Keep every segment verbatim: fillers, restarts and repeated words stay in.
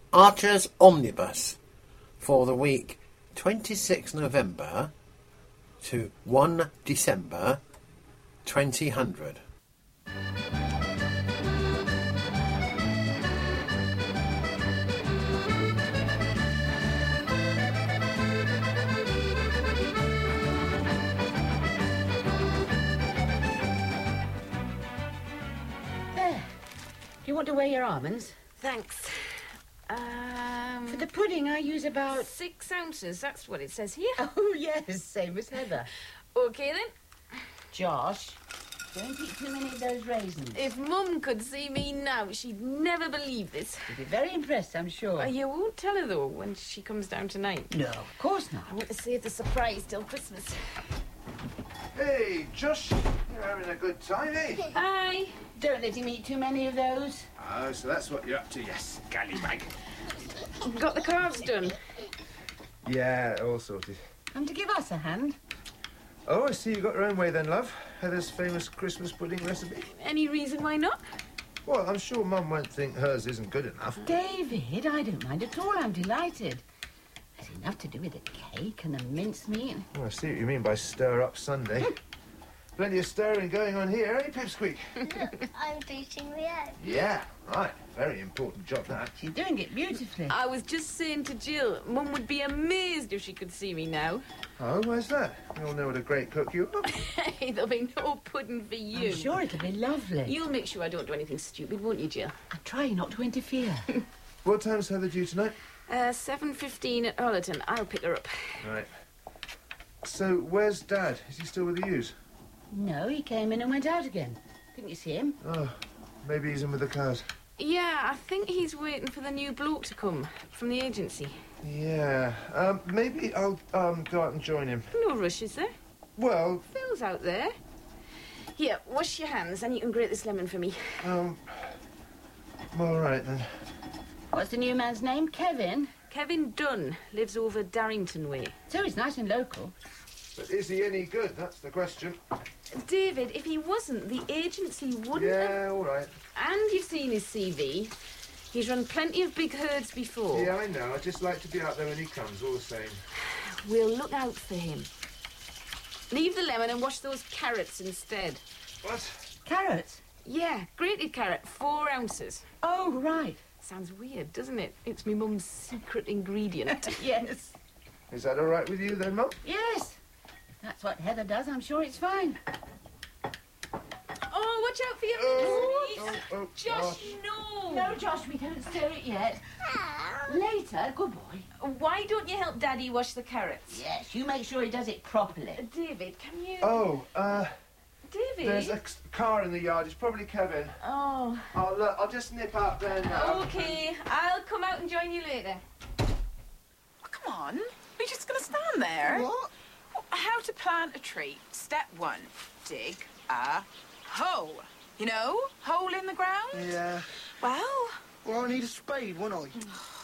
Archer's Omnibus for the week twenty-sixth November to first December twenty hundred. There. Do you want to weigh your almonds? Thanks. Um, For the pudding, I use about... six ounces. That's what it says here. Oh, yes, same as Heather. Okay, then. Josh, don't eat too many of those raisins. If Mum could see me now, she'd never believe this. She'd be very impressed, I'm sure. Uh, you won't tell her, though, when she comes down tonight. No, of course not. I want to save the surprise till Christmas. Hey, Josh, you're having a good time, eh? Hi. Don't let him eat too many of those. Oh, so that's what you're up to, yes, scallywag. Got the calves done. Yeah, all sorted. Come to give us a hand. Oh, I see you got your own way then, love. Heather's famous Christmas pudding recipe. Any reason why not? Well, I'm sure Mum won't think hers isn't good enough. David, I don't mind at all. I'm delighted. There's enough to do with a cake and a mincemeat. Oh, I see what you mean by stir up Sunday. Plenty of stirring going on here, eh, Pipsqueak? Look, I'm teaching the egg. Yeah, right. Very important job, that. She's doing it beautifully. I was just saying to Jill, Mum would be amazed if she could see me now. Oh, where's that? We all know what a great cook you are. Hey, there'll be no pudding for you. I'm sure it'll be lovely. You'll make sure I don't do anything stupid, won't you, Jill? I try not to interfere. What time's Heather due tonight? Uh, seven fifteen at Ollerton. I'll pick her up. Right. So, where's Dad? Is he still with the ewes? No, he came in and went out again. Couldn't you see him? Oh, maybe he's in with the cows. Yeah, I think he's waiting for the new bloke to come from the agency. Yeah. Um, maybe I'll um go out and join him. No rush, is there? Well, Phil's out there. Here, wash your hands and you can grate this lemon for me. um... all right, then. What's the new man's name? Kevin? Kevin Dunn lives over Darrington Way. So he's nice and local. But is he any good? That's the question. David, if he wasn't, the agency wouldn't have... Yeah, all right. And you've seen his C V. He's run plenty of big herds before. Yeah, I know. I'd just like to be out there when he comes, all the same. We'll look out for him. Leave the lemon and wash those carrots instead. What? Carrots? Yeah, grated carrot, four ounces. Oh, right. Sounds weird, doesn't it? It's me mum's secret ingredient. Yes. Is that all right with you, then, Mum? Yes. If that's what Heather does, I'm sure it's fine. Oh, watch out for your Oh, mincemeat. oh, oh, Josh, gosh. no. No, Josh, we don't stir it yet. Later, good boy. Why don't you help Daddy wash the carrots? Yes, you make sure he does it properly. Uh, David, can you... Oh, uh, David? there's a c- car in the yard. It's probably Kevin. Oh, I'll, uh, I'll just nip out there now. okay. I'll come out and join you later. Oh, come on. We're just going to stand there. What? How to plant a tree. Step one, dig a hole. You know, hole in the ground? Yeah. Well, Well, I need a spade, won't I?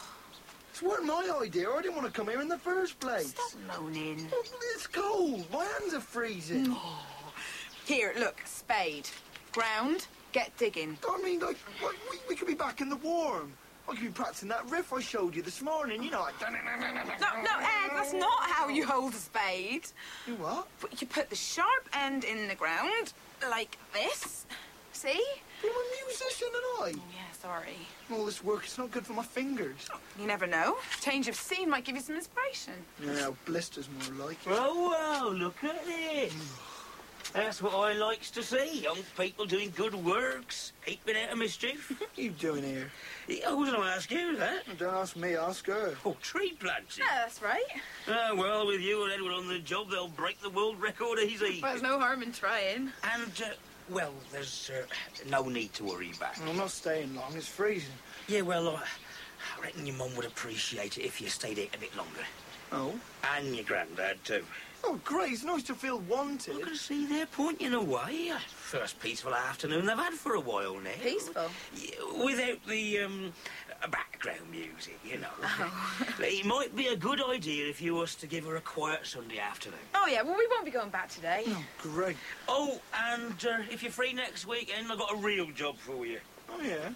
It wasn't my idea. I didn't want to come here in the first place. stop moaning. Well, it's cold. My hands are freezing. Here, look, spade. Ground, get digging. I mean, like, like we, we could be back in the warm. I could be practicing that riff I showed you this morning, you know, like... No, no, Ed, that's not how you hold a spade. You what? But you put the sharp end in the ground, like this. See? Well, I'm a musician, and I. Yeah, sorry. All this work, it's not good for my fingers. You never know. Change of scene might give you some inspiration. Yeah, blisters more like it. Oh, well, look at this. That's what I likes to see. Young people doing good works, keeping out of mischief. What are you doing here? I was going to ask you that. Don't ask me, ask her. Oh, tree planting. Yeah, that's right. Ah, well, with you and Edward on the job, they'll break the world record easy. Well, there's no harm in trying. And, uh, well, there's uh, no need to worry back. I'm not staying long, it's freezing. Yeah, well, I, I reckon your mum would appreciate it if you stayed here a bit longer. Oh? And your granddad, too. Oh, great, it's nice to feel wanted. I can see they're pointing away. First peaceful afternoon they've had for a while now. Peaceful? Yeah, without the um, background music, you know. Oh. It might be a good idea if you was to give her a quiet Sunday afternoon. Oh, yeah, well, we won't be going back today. Oh, great. Oh, and uh, if you're free next weekend, I've got a real job for you. Oh, yeah?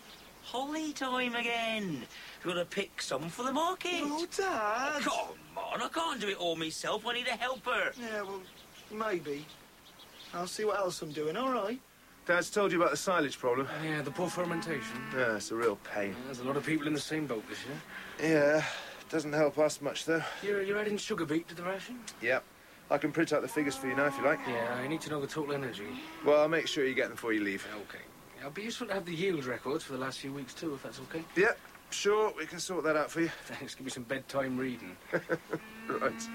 Holly time again. Got to pick some for the market. Oh, Dad! Come on, I can't do it all myself. I need a helper. Yeah, well, maybe. I'll see what else I'm doing, all right? Dad's told you about the silage problem. Yeah, the poor fermentation. Yeah, it's a real pain. There's a lot of people in the same boat this year. Yeah, doesn't help us much, though. You're, you're adding sugar beet to the ration? Yep. I can print out the figures for you now, if you like. Yeah, I need to know the total energy. Well, I'll make sure you get them before you leave. Okay. It'll be useful to have the yield records for the last few weeks, too, if that's okay. Yep, sure, we can sort that out for you. Thanks, give me some bedtime reading. Right.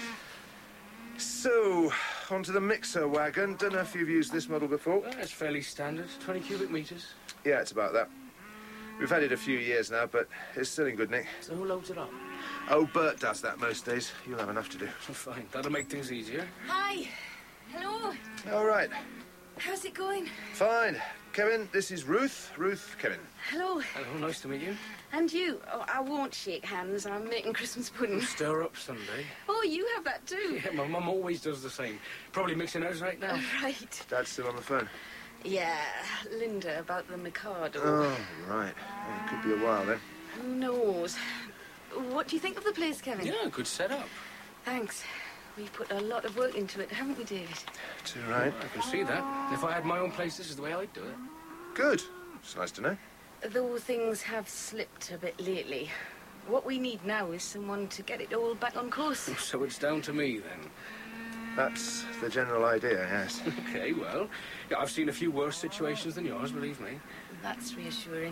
So, onto the mixer wagon. Don't know if you've used this model before. Well, it's fairly standard, twenty cubic metres. Yeah, it's about that. We've had it a few years now, but it's still in good nick. So who loads it up? Oh, Bert does that most days. You'll have enough to do. Fine, that'll make things easier. Hi. Hello. All right. How's it going? Fine. Kevin, this is Ruth. Ruth, Kevin. Hello. Hello, nice to meet you. And you. Oh, I won't shake hands. I'm making Christmas pudding. Stir up Sunday. Oh, you have that too. Yeah, my mum always does the same. Probably mixing ours right now. Right. Dad's still on the phone. Yeah, Linda about the Mikado. Oh, right. Well, it could be a while then. Who knows? What do you think of the place, Kevin? Yeah, good setup. Thanks. We put a lot of work into it, haven't we, David? Too right. I can see that. If I had my own place, this is the way I'd do it. Good. It's nice to know. Though things have slipped a bit lately. What we need now is someone to get it all back on course. So it's down to me, then. That's the general idea, yes. Okay, well, yeah, I've seen a few worse situations than yours, believe me. That's reassuring.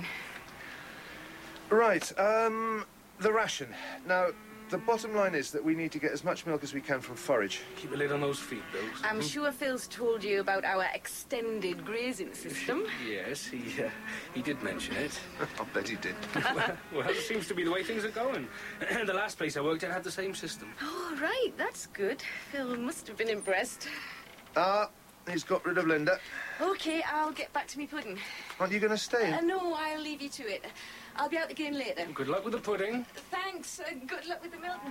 Right, um, the ration. Now, the bottom line is that we need to get as much milk as we can from forage. Keep a lid on those feed bills. I'm sure Phil's told you about our extended grazing system. Yes, he uh, he did mention it. I bet he did. well, well, it seems to be the way things are going. The last place I worked at had the same system. Oh, right, that's good. Phil must have been impressed. Ah, he's got rid of Linda. OK, I'll get back to me pudding. Aren't you going to stay? Uh, no, I'll leave you to it. I'll be out again later. Good luck with the pudding. Thanks. Uh, good luck with the milk.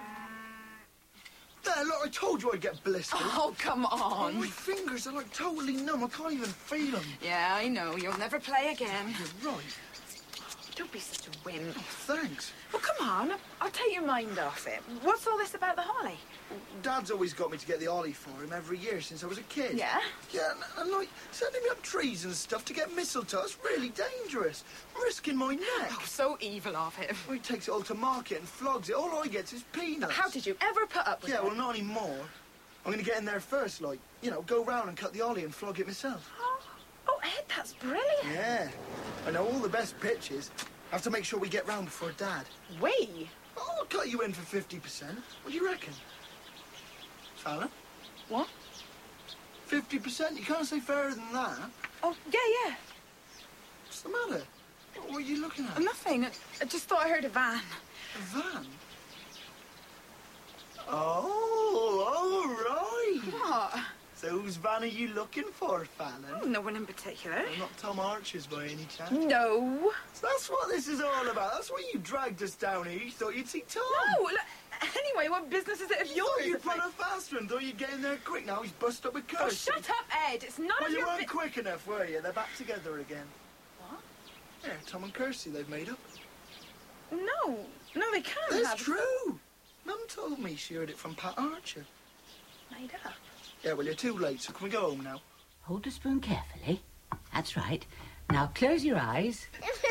There, look, I told you I'd get blisters. Oh, come Oh, on. my fingers are like totally numb. I can't even feel them. Yeah, I know. You'll never play again. You're right. Don't be such a wimp. Thanks. Well, come on. I'll take your mind off it. What's all this about the holly? Dad's always got me to get the ollie for him every year since I was a kid. Yeah? Yeah, and, and like, sending me up trees and stuff to get mistletoe, it's really dangerous. Risking my neck. Oh, so evil of him. Well, he takes it all to market and flogs it. All I get is peanuts. How did you ever put up with Yeah, it? well, not anymore. I'm going to get in there first, like, you know, go round and cut the ollie and flog it myself. Oh, oh, Ed, that's brilliant. Yeah. I know all the best pitches. I have to make sure we get round before Dad. We? Oh, I'll cut you in for fifty percent. What do you reckon? Fallon? What? fifty percent? You can't say fairer than that. Oh, yeah, yeah. What's the matter? What are you looking at? Nothing. I, I just thought I heard a van. A van? Oh, all right. What? So whose van are you looking for, Fallon? Oh, no one in particular. Well, not Tom Archer's by any chance. No. So that's what this is all about. That's why you dragged us down here. You thought you'd see Tom. No. Look, anyway, what business is it of You yours? thought you'd if I- run a faster and thought you'd get in there quick. Now he's bust up with Oh, Kirsty. shut up, Ed. It's none Well, of you your weren't bu- quick enough, were you? They're back together again. What? Yeah, Tom and Kirsty, they've made up. No. No, they can't That's have... true. Mum told me she heard it from Pat Archer. Made up. Yeah, well, you're too late, so can we go home now? Hold the spoon carefully. That's right. Now close your eyes.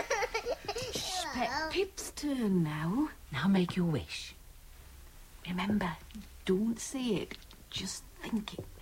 Pet Pip's turn now. Now make your wish. Remember, don't say it. Just think it.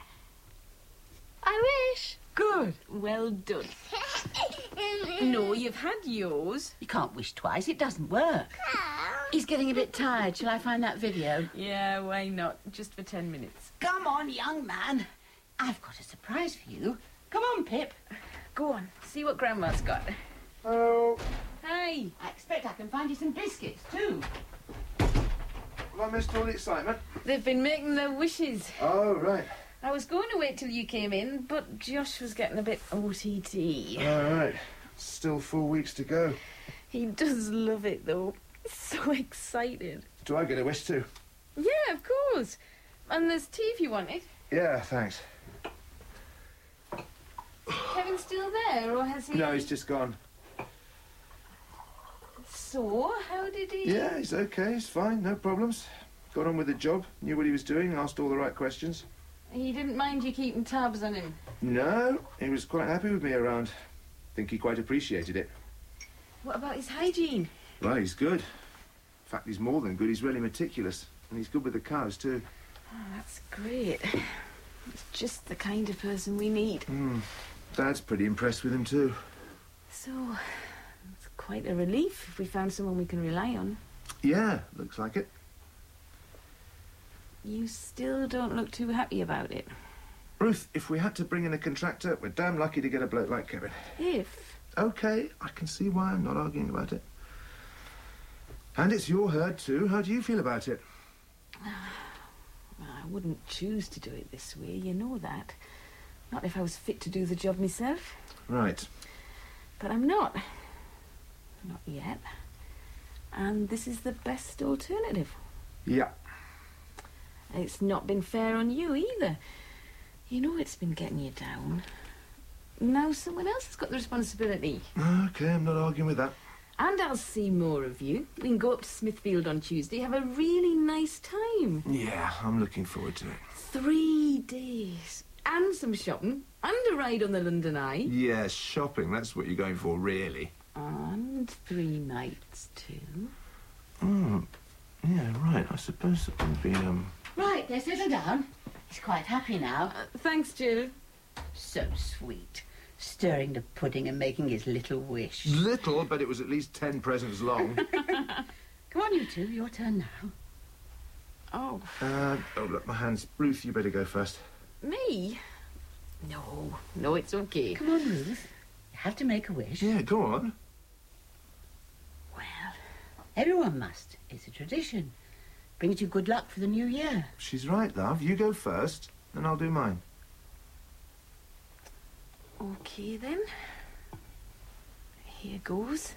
I wish. Good. Well done. No, you've had yours. You can't wish twice. It doesn't work. He's getting a bit tired. Shall I find that video? Yeah, why not? Just for ten minutes. Come on, young man. I've got a surprise for you. Come on, Pip. Go on, see what Grandma's got. Oh, Hi. I expect I can find you some biscuits, too. have I missed all the excitement? They've been making their wishes. Oh, right. I was going to wait till you came in, but Josh was getting a bit O T T. All right. Still four weeks to go. He does love it, though. He's so excited. Do I get a wish too? Yeah, of course. And there's tea if you want it. Yeah, thanks. Kevin's still there, or has he... No, he's just gone. So, how did he... Yeah, he's okay, he's fine, no problems. Got on with the job, knew what he was doing, asked all the right questions. He didn't mind you keeping tabs on him? No, he was quite happy with me around. Think he quite appreciated it. What about his hygiene? Well, he's good. In fact, he's more than good, he's really meticulous. And he's good with the cows, too. Oh, that's great. He's just the kind of person we need. Mm. Dad's pretty impressed with him, too. So, it's quite a relief if we found someone we can rely on. Yeah, looks like it. You still don't look too happy about it. Ruth, if we had to bring in a contractor, we're damn lucky to get a bloke like Kevin. If? OK, I can see why I'm not arguing about it. And it's your herd, too. How do you feel about it? Well, I wouldn't choose to do it this way, you know that. Not if I was fit to do the job myself. Right. But I'm not. Not yet. And this is the best alternative. Yeah. It's not been fair on you either. You know it's been getting you down. Now someone else has got the responsibility. OK, I'm not arguing with that. And I'll see more of you. We can go up to Smithfield on Tuesday, have a really nice time. Yeah, I'm looking forward to it. Three days. And some shopping. And a ride on the London Eye. Yeah, shopping, that's what you're going for, really. And three nights, too. Oh, yeah, right. I suppose it would be, um... Right, now settle down. He's quite happy now. Uh, thanks, Jill. So sweet. Stirring the pudding and making his little wish. Little, but it was at least ten presents long. Come on, you two. Your turn now. Oh. Uh, oh, look, my hands. Ruth, you better go first. Me? No. No, it's okay. Come on, Ruth. You have to make a wish. Yeah, go on. Well, everyone must. It's a tradition. Brings you good luck for the new year. She's right, love. You go first, and I'll do mine. Okay, then. Here goes.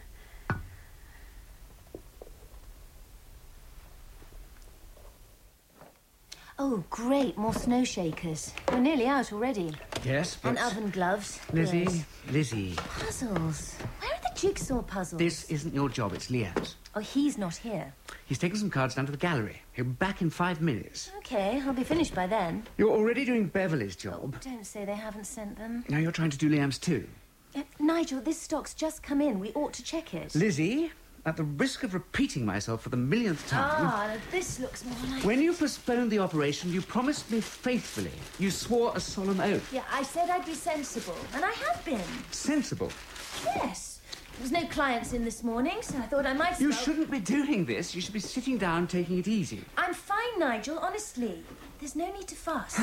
Oh, great, more snow shakers. We're nearly out already. Yes, but... And oven gloves. Lizzie, Yes. Lizzie. Puzzles. Where are the jigsaw puzzles? This isn't your job, it's Liam's. Oh, he's not here. He's taken some cards down to the gallery. He'll be back in five minutes. Okay, I'll be finished by then. You're already doing Beverly's job. Don't say they haven't sent them. Now you're trying to do Liam's too. Uh, Nigel, this stock's just come in. We ought to check it. Lizzie, at the risk of repeating myself for the millionth time... Ah, now this looks more like... When you postponed the operation, you promised me faithfully. You swore a solemn oath. Yeah, I said I'd be sensible, and I have been. Sensible. Yes. There was no clients in this morning, so I thought I might... You well- shouldn't be doing this. You should be sitting down, taking it easy. I'm fine, Nigel, honestly. There's no need to fuss.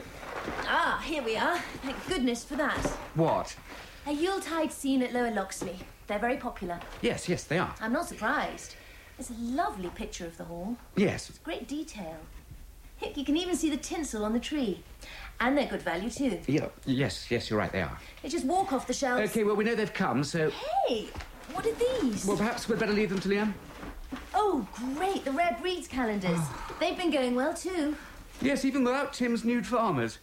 Ah, here we are. Thank goodness for that. What? A Yuletide scene at Lower Loxley. They're very popular. Yes, yes, they are. I'm not surprised. It's a lovely picture of the hall. Yes. Great detail. Heck, you can even see the tinsel on the tree. And they're good value, too. Yeah, yes, yes, you're right, they are. They just walk off the shelves. OK, well, we know they've come, so... Hey, what are these? Well, perhaps we'd better leave them to Liam. Oh, great, the Rare Breeds calendars. They've been going well, too. Yes, even without Tim's nude farmers.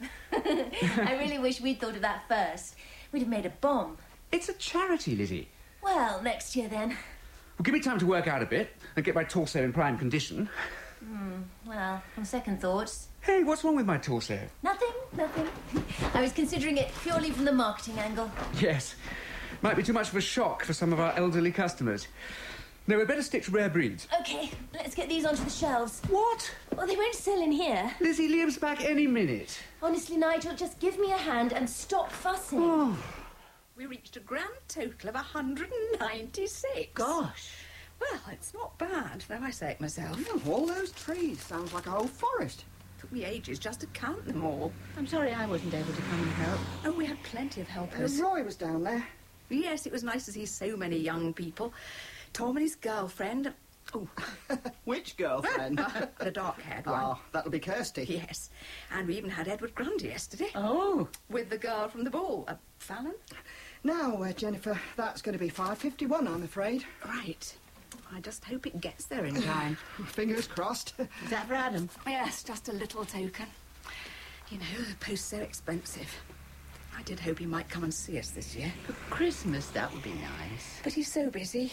I really wish we'd thought of that first. We'd have made a bomb. It's a charity, Lizzie. Well, next year, then. Well, give me time to work out a bit and get my torso in prime condition. Hmm, well, on second thoughts... Hey, what's wrong with my torso? Nothing, nothing. I was considering it purely from the marketing angle. Yes. Might be too much of a shock for some of our elderly customers. No, we'd better stick to Rare Breeds. OK, let's get these onto the shelves. What? Well, they won't sell in here. Lizzie, Liam's back any minute. Honestly, Nigel, just give me a hand and stop fussing. Oh. We reached a grand total of one hundred ninety-six. Gosh. Well, it's not bad, though I say it myself. Oh, all those trees. Sounds like a whole forest. Took me ages just to count them all. I'm sorry I wasn't able to come and help. Oh, we had plenty of Uh, helpers. Roy was down there. Yes, it was nice to see so many young people. Tom and his girlfriend. Oh, Which girlfriend? the dark-haired one. Oh, that'll be Kirsty. Yes, and we even had Edward Grundy yesterday. Oh. With the girl from the ball, uh, Fallon. Now, uh, Jennifer, that's going to be five fifty-one, I'm afraid. Right. I just hope it gets there in time. Fingers crossed. Is that for Adam? Yes, just a little token. You know, the post's so expensive. I did hope he might come and see us this year. For Christmas, that would be nice. But he's so busy.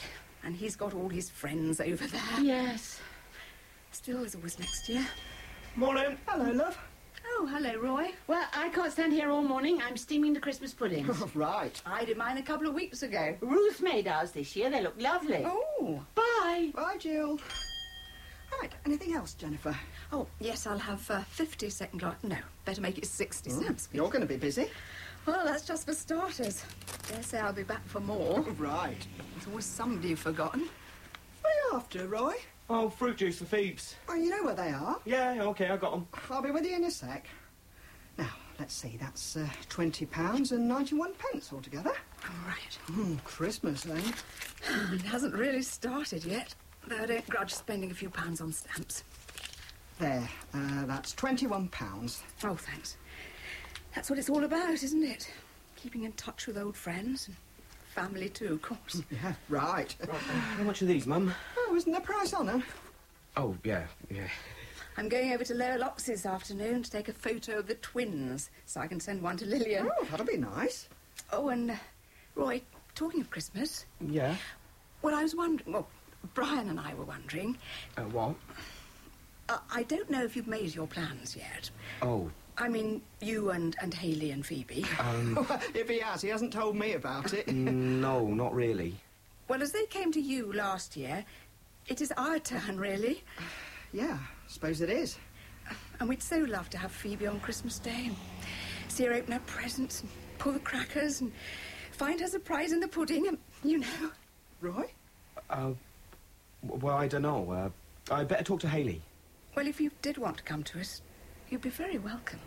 And he's got all his friends over there. Yes. Still, there's always next year. Morning. Hello, love. Oh, hello, Roy. Well, I can't stand here all morning. I'm steaming the Christmas puddings. Right. I did mine a couple of weeks ago. Ruth made ours this year. They look lovely. Oh. Bye. Bye, Jill. Right, anything else, Jennifer? Oh, yes, I'll have uh, fifty second glass. No, better make it sixty Mm, stamps. You're going to be busy. Well, that's just for starters. Dare say I'll be back for more. Right. There's always somebody you've forgotten. What are you after, Roy? Oh, fruit juice for Phoebes. Oh, you know where they are. Yeah, yeah, OK, I got them. I'll be with you in a sec. Now, let's see, that's uh, twenty pounds and ninety-one pence altogether. All right. Mm, Christmas, eh? It hasn't really started yet, though I don't grudge spending a few pounds on stamps. There, uh, that's twenty-one pounds. Oh, thanks. That's what it's all about, isn't it? Keeping in touch with old friends and family too, of course. Yeah, right. Right, how much are these, Mum? Oh, isn't there a price on them? Oh, yeah, yeah. I'm going over to Lower Locks this afternoon to take a photo of the twins, so I can send one to Lillian. Oh, that'll be nice. Oh, and, uh, Roy, talking of Christmas... Yeah? Well, I was wondering... Well, Brian and I were wondering... Uh, what? Uh, I don't know if you've made your plans yet. Oh. I mean, you and, and Hayley and Phoebe. Um... If he has, he hasn't told me about it. No, not really. Well, as they came to you last year, it is our turn, really. Yeah, suppose it is. And we'd so love to have Phoebe on Christmas Day and see her open her presents and pull the crackers and find her surprise in the pudding and, you know. Roy? Uh, well, I don't know. Uh, I'd better talk to Hayley. Well, if you did want to come to us, you'd be very welcome.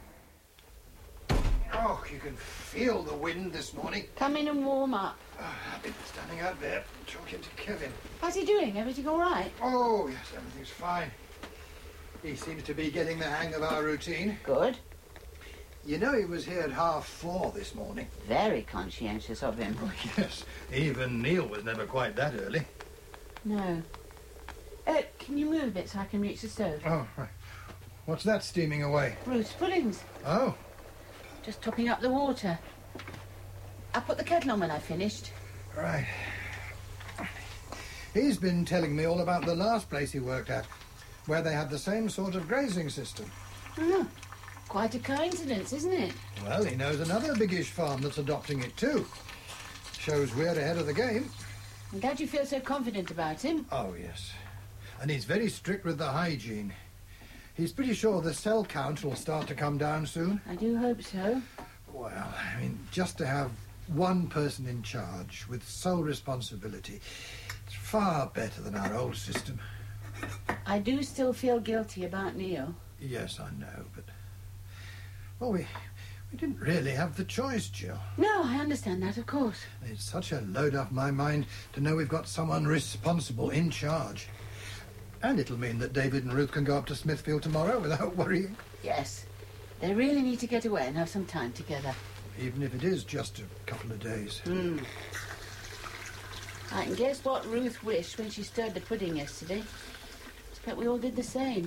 Oh, you can feel the wind this morning. Come in and warm up. Oh, I've been standing out there talking to Kevin. How's he doing? Everything all right? Oh, yes, everything's fine. He seems to be getting the hang of our routine. Good. You know he was here at half four this morning. Very conscientious of him. Oh, yes. Even Neil was never quite that early. No. Uh, can you move a bit so I can reach the stove? Oh, right. What's that steaming away? Ruth's puddings. Oh. Just topping up the water. I'll put the kettle on when I've finished. Right. He's been telling me all about the last place he worked at, where they had the same sort of grazing system. Oh, quite a coincidence, isn't it? Well, he knows another biggish farm that's adopting it too. Shows we're ahead of the game. I'm glad you feel so confident about him. Oh, yes. And he's very strict with the hygiene. He's pretty sure the cell count will start to come down soon. I do hope so. Well, I mean, just to have one person in charge with sole responsibility, it's far better than our old system. I do still feel guilty about Neil. Yes, I know, but... Well, we, we didn't really have the choice, Jill. No, I understand that, of course. It's such a load off my mind to know we've got someone responsible in charge. And it'll mean that David and Ruth can go up to Smithfield tomorrow without worrying. Yes. They really need to get away and have some time together. Even if it is just a couple of days. Hmm. I can guess what Ruth wished when she stirred the pudding yesterday. Expect we all did the same.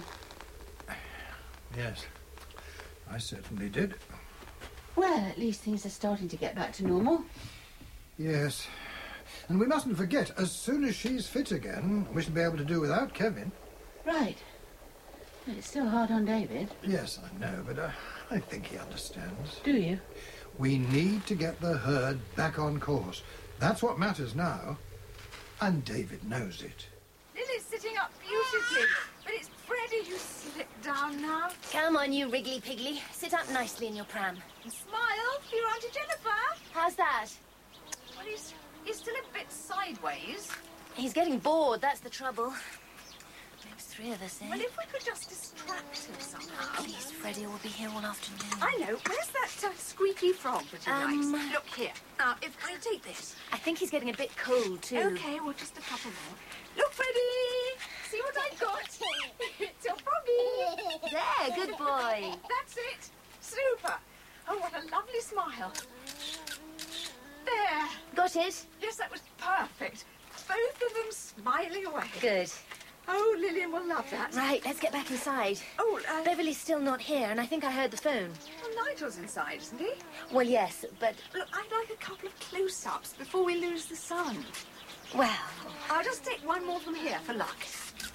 Yes, I certainly did. Well, at least things are starting to get back to normal. Yes. And we mustn't forget, as soon as she's fit again, we shall be able to do without Kevin. Right. But it's still hard on David. Yes, I know, but uh, I think he understands. Do you? We need to get the herd back on course. That's what matters now. And David knows it. Lily's sitting up beautifully, but it's Freddie who's slipped down now. Come on, you wriggly piggly. Sit up nicely in your pram. And smile for your Auntie Jennifer. How's that? Well, he's, he's still a bit sideways. He's getting bored, that's the trouble. Makes three of us, eh? Well, if we could just distract him somehow. Please, Freddie will be here all afternoon. I know. Where's that uh, squeaky frog that he Um, likes? Look here. Now, if I take this. I think he's getting a bit cold, too. Okay, well, just a couple more. Look, Freddie! See what I got? It's a froggy. There, good boy. That's it. Super. Oh, what a lovely smile. There. Got it? Yes, that was perfect. Both of them smiling away. Good. Oh, Lillian will love that. Right, let's get back inside. Oh, uh... Beverly's still not here, and I think I heard the phone. Well, Nigel's inside, isn't he? Well, yes, but... Look, I'd like a couple of close-ups before we lose the sun. Well... I'll just take one more from here for luck.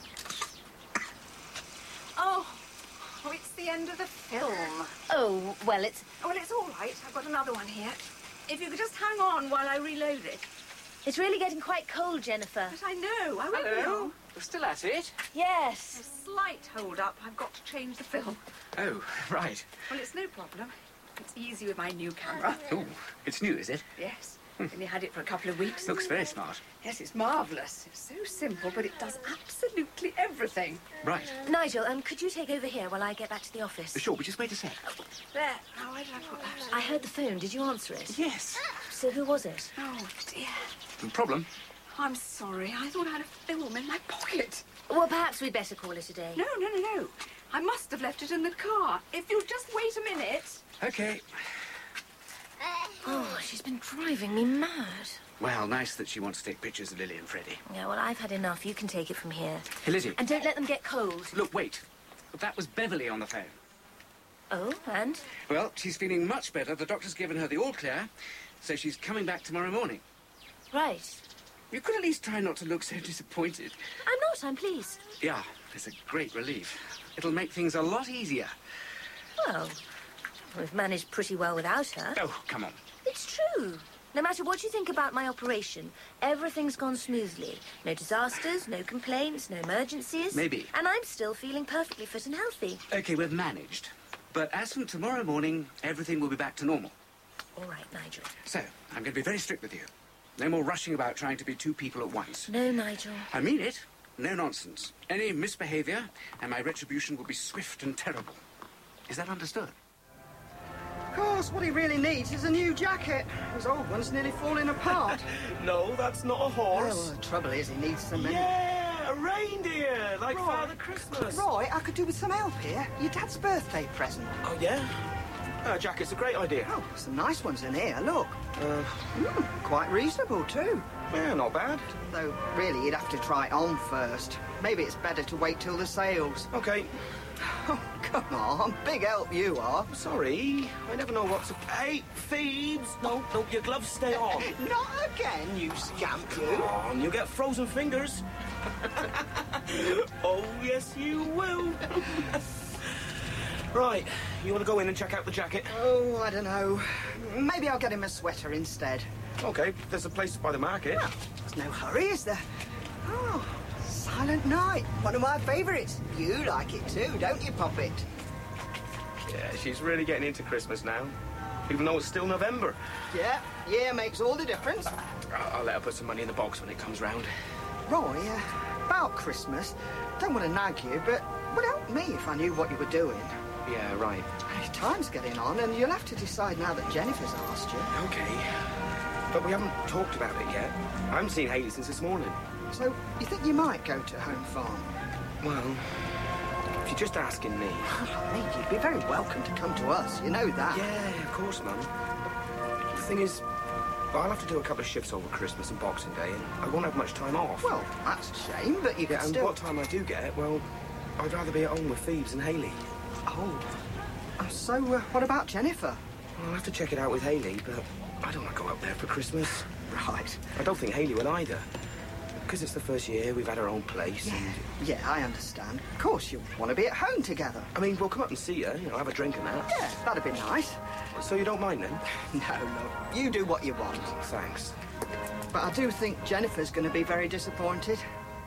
Oh, oh, it's the end of the film. Oh, well, it's... Well, it's all right. I've got another one here. If you could just hang on while I reload it. It's really getting quite cold, Jennifer. But I know. I won't be Hello? long. You're still at it? Yes. A slight hold-up. I've got to change the film. Oh, right. Well, it's no problem. It's easy with my new camera. Oh, it's new, is it? Yes. Only had it for a couple of weeks. Looks very smart. Yes, it's marvellous. It's so simple, but it does absolutely everything. Right. Nigel, um, could you take over here while I get back to the office? Sure, but just wait a sec. There. Oh, where did I put that? I heard the phone. Did you answer it? Yes. So who was it? Oh, dear. No problem. I'm sorry. I thought I had a film in my pocket. Well, perhaps we'd better call it a day. No, no, no, no. I must have left it in the car. If you'll just wait a minute. Okay. Oh, she's been driving me mad. Well, nice that she wants to take pictures of Lily and Freddie. Yeah, well, I've had enough. You can take it from here. Hey, Lizzie. And don't let them get cold. Look, wait. That was Beverly on the phone. Oh, and? Well, she's feeling much better. The doctor's given her the all clear, so she's coming back tomorrow morning. Right. You could at least try not to look so disappointed. I'm not. I'm pleased. Yeah, it's a great relief. It'll make things a lot easier. Well, we've managed pretty well without her. Oh, come on. It's true. No matter what you think about my operation, everything's gone smoothly. No disasters, no complaints, no emergencies. Maybe. And I'm still feeling perfectly fit and healthy. Okay, we've managed. But as from tomorrow morning, everything will be back to normal. All right, Nigel. So, I'm going to be very strict with you. No more rushing about trying to be two people at once. No, Nigel. I mean it. No nonsense. Any misbehavior, and my retribution will be swift and terrible. Is that understood? Of course, what he really needs is a new jacket. His old one's nearly falling apart. No, that's not a horse. Oh, the trouble is he needs some... Yeah, a reindeer, like Right. Father Christmas. Right, I could do with some help here. Your dad's birthday present. Oh, yeah? Uh, jacket's a great idea. Oh, some nice ones in here, look. Uh, Mm, quite reasonable, too. yeah, not bad. Though, really, you'd have to try it on first. Maybe it's better to wait till the sales. Okay. Oh, come on. Big help you are. Sorry, I never know what's... Hey, thieves! No, no, your gloves stay on. Not again, you scamp, you. Come on, you get frozen fingers. Oh, yes, you will. Right, you want to go in and check out the jacket? Oh, I don't know. Maybe I'll get him a sweater instead. Okay, there's a place by the market. Well, there's no hurry, is there? Oh, Silent Night. One of my favourites. You like it too, don't you, Poppet? Yeah, she's really getting into Christmas now. Even though it's still November. Yeah, yeah, makes all the difference. I'll, I'll let her put some money in the box when it comes round. Roy, uh, about Christmas, don't want to nag you, but would help me if I knew what you were doing. Yeah, right. Time's getting on, and you'll have to decide now that Jennifer's asked you. Okay. But we haven't talked about it yet. I haven't seen Hayley since this morning. So, you think you might go to Home Farm? Well, if you're just asking me... I mean, you'd be very welcome to come to us, you know that. Yeah, of course, Mum. The thing is, I'll have to do a couple of shifts over Christmas and Boxing Day, and I won't have much time off. Well, that's a shame, but you yeah, can and still... what time I do get, well, I'd rather be at home with Phoebes and Hayley. Oh. Uh, So, uh, what about Jennifer? Well, I'll have to check it out with Hayley, but I don't want to go up there for Christmas. Right. I don't think Hayley will either. Because it's the first year we've had our own place. Yeah. And... yeah, I understand. Of course, you'll want to be at home together. I mean, we'll come up and see her, you know, have a drink and that. Yeah, that'd be nice. So you don't mind then? No, no. You do what you want. Thanks. But I do think Jennifer's going to be very disappointed.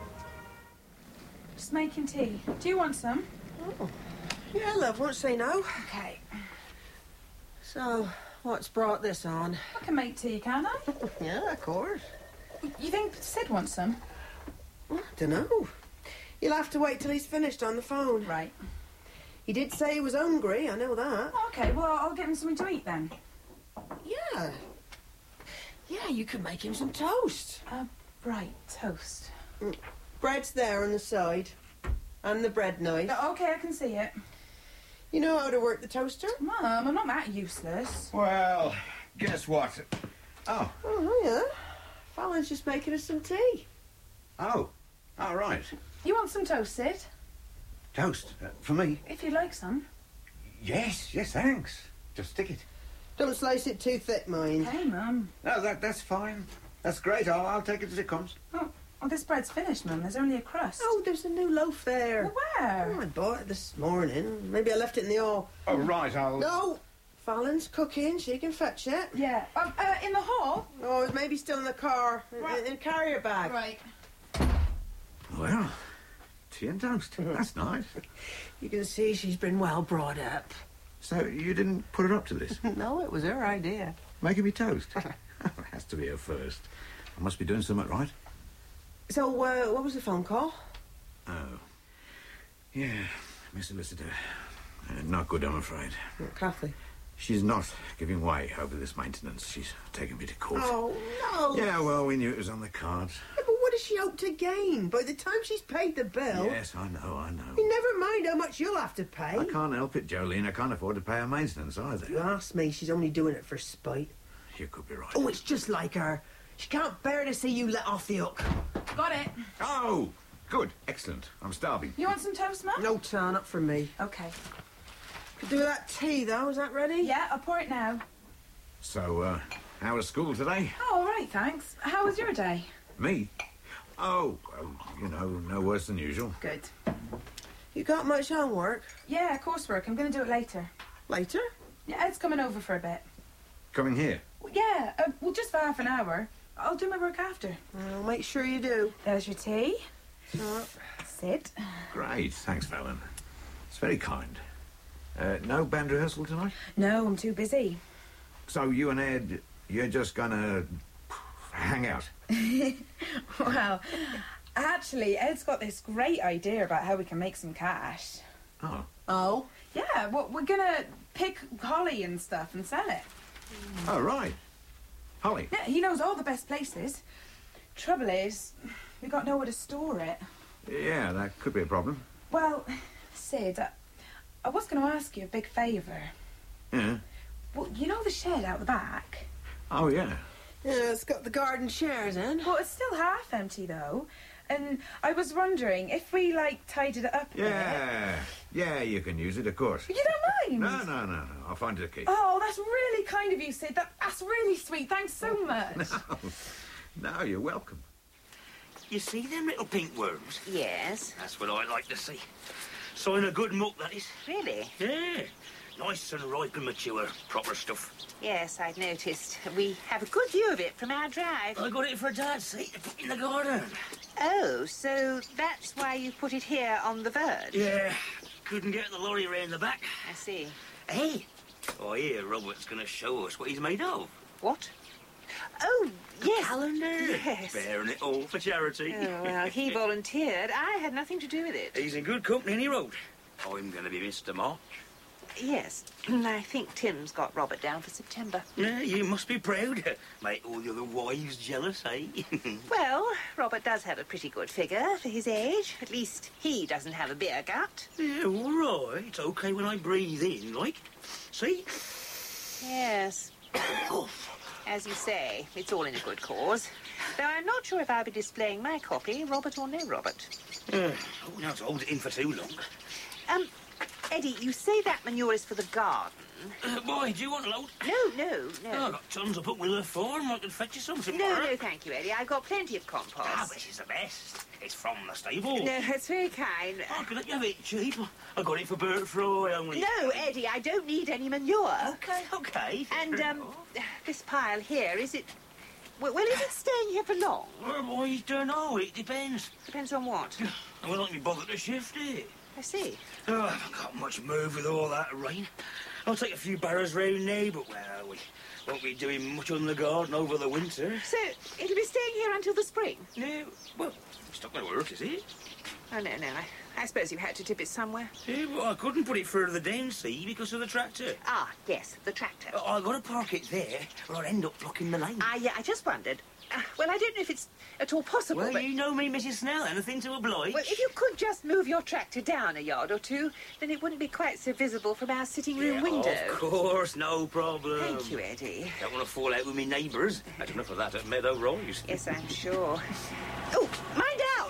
Just making tea. Do you want some? Oh. Yeah, love, won't say no. Okay. So, what's brought this on? I can make tea, can I? Yeah, of course. You think Sid wants some? I don't know. You'll have to wait till he's finished on the phone. Right. He did say he was hungry, I know that. Okay, well, I'll get him something to eat then. Yeah. Yeah, you could make him some toast. Uh, right, toast. Mm. Bread's there on the side. And the bread knife. Uh, okay, I can see it. You know how to work the toaster? Mum, I'm not that useless. Well, guess what? Oh. Oh, yeah. Fallon's just making us some tea. Oh. All right. You want some toast, Sid? Toast? Uh, for me? If you'd like some. Yes, yes, thanks. Just stick it. Don't slice it too thick, mind. Hey, Mum. No, that, that's fine. That's great. I'll, I'll take it as it comes. Oh, well, this bread's finished, Mum. There's only a crust. Oh, there's a new loaf there. Where? Oh, I bought it this morning. Maybe I left it in the hall. Oh, right, I'll... No! Fallon's cooking. She can fetch it. Yeah. Um, uh, in the hall? Oh, it's maybe still in the car. Right. In, in carrier bag. Right. Well, tea and toast. That's nice. You can see she's been well brought up. So you didn't put her up to this? No, it was her idea. Making me toast? It has to be her first. I must be doing something right. So, uh, what was the phone call? Oh. Yeah, Miss Solicitor. Uh, not good, I'm afraid. Oh, Kathy. She's not giving way over this maintenance. She's taking me to court. Oh, no. Yeah, well, we knew it was on the cards. Yeah, but what does she hope to gain? By the time she's paid the bill... Yes, I know, I know. You never mind how much you'll have to pay. I can't help it, Jolene. I can't afford to pay her maintenance either. You ask me, she's only doing it for spite. You could be right. Oh, it's just like her. She can't bear to see you let off the hook. Got it. Oh, good. Excellent. I'm starving. You want some toast, Mum? No, turn up for me. Okay. Could do with that tea, though. Is that ready? Yeah, I'll pour it now. So, uh, how was school today? Oh, all right, thanks. How was your day? Me? Oh, well, you know, no worse than usual. Good. You got much homework? Yeah, coursework. I'm going to do it later. Later? Yeah, Ed's coming over for a bit. Coming here? Well, yeah, uh, well, just for half an hour. I'll do my work after. I'll make sure you do. There's your tea. Uh, Sit. Great. Thanks, Fallon. It's very kind. Uh, no band rehearsal tonight? No, I'm too busy. So you and Ed, you're just gonna hang out? Well, actually, Ed's got this great idea about how we can make some cash. Oh. Oh? Yeah, well, we're gonna pick holly and stuff and sell it. Oh, right. Holly? Yeah, he knows all the best places. Trouble is, we got nowhere to store it. Yeah, that could be a problem. Well, Sid, I, I was going to ask you a big favour. Yeah? Well, you know the shed out the back? Oh, yeah. Yeah, it's got the garden chairs in. Well, it's still half empty, though. And I was wondering if we, like, tidied it up a Yeah. Yeah, you can use it, of course. bit. You don't mind? No, no, no, no. I'll find it a key. Oh, that's really kind of you, Sid. That, that's really sweet. Thanks so much. No, no, you're welcome. You see them little pink worms? Yes. That's what I like to see. Sign of good muck, that is. Really? Yeah. Nice and ripe and mature. Proper stuff. Yes, I'd noticed. We have a good view of it from our drive. I got it for Dad's seat to put in the garden. Oh, so that's why you put it here on the verge? Yeah. Couldn't get the lorry round the back. I see. Hey, I hear Robert's going to show us what he's made of. What? Oh, yes. A calendar. Yes. Bearing it all for charity. Oh, well, he volunteered. I had nothing to do with it. He's in good company, and he wrote. I'm going to be Mister March. Yes. I think Tim's got Robert down for September. Yeah, you must be proud. Make all the other wives jealous, eh? Well, Robert does have a pretty good figure for his age. At least he doesn't have a beer gut. Yeah, all right. It's okay when I breathe in, like. See? Yes. As you say, it's all in a good cause. Though I'm not sure if I'll be displaying my copy, Robert or no Robert. Uh, oh, now to hold it in for too long. Um, Eddie, you say that manure is for the garden. Uh, boy, do you want a load? No, no, no. Oh, I've got tons up at Willer Farm. I can fetch you some No, tomorrow. no, thank you, Eddie. I've got plenty of compost. Ah, this is the best. It's from the stable. No, that's very kind. I can let you have it cheap. I got it for Bert Fry only. No, Eddie, I don't need any manure. Okay, okay. And, um, this pile here, is it... Well, well, is it staying here for long? Well, I don't know. It depends. Depends on what? I won't be bothered to shift it. I see. Oh, I haven't got much move with all that rain. I'll take a few barrows round now, but, well, we won't be doing much on the garden over the winter. So, it'll be staying here until the spring? No, well, it's not going to work, is it? Oh, no, no. I, I suppose you had to tip it somewhere. Yeah, but I couldn't put it further down, see, because of the tractor. Ah, yes, the tractor. I, I got to park it there, or I'd end up blocking the lane. I, uh, I just wondered. Uh, well, I don't know if it's at all possible, Well, but... you know me, Missus Snell. Anything to oblige. Well, if you could just move your tractor down a yard or two, then it wouldn't be quite so visible from our sitting room Yeah, window. Of course, no problem. Thank you, Eddie. Don't want to fall out with me neighbours. Had enough of that at Meadow Rise. Yes, I'm sure. Oh, mind out!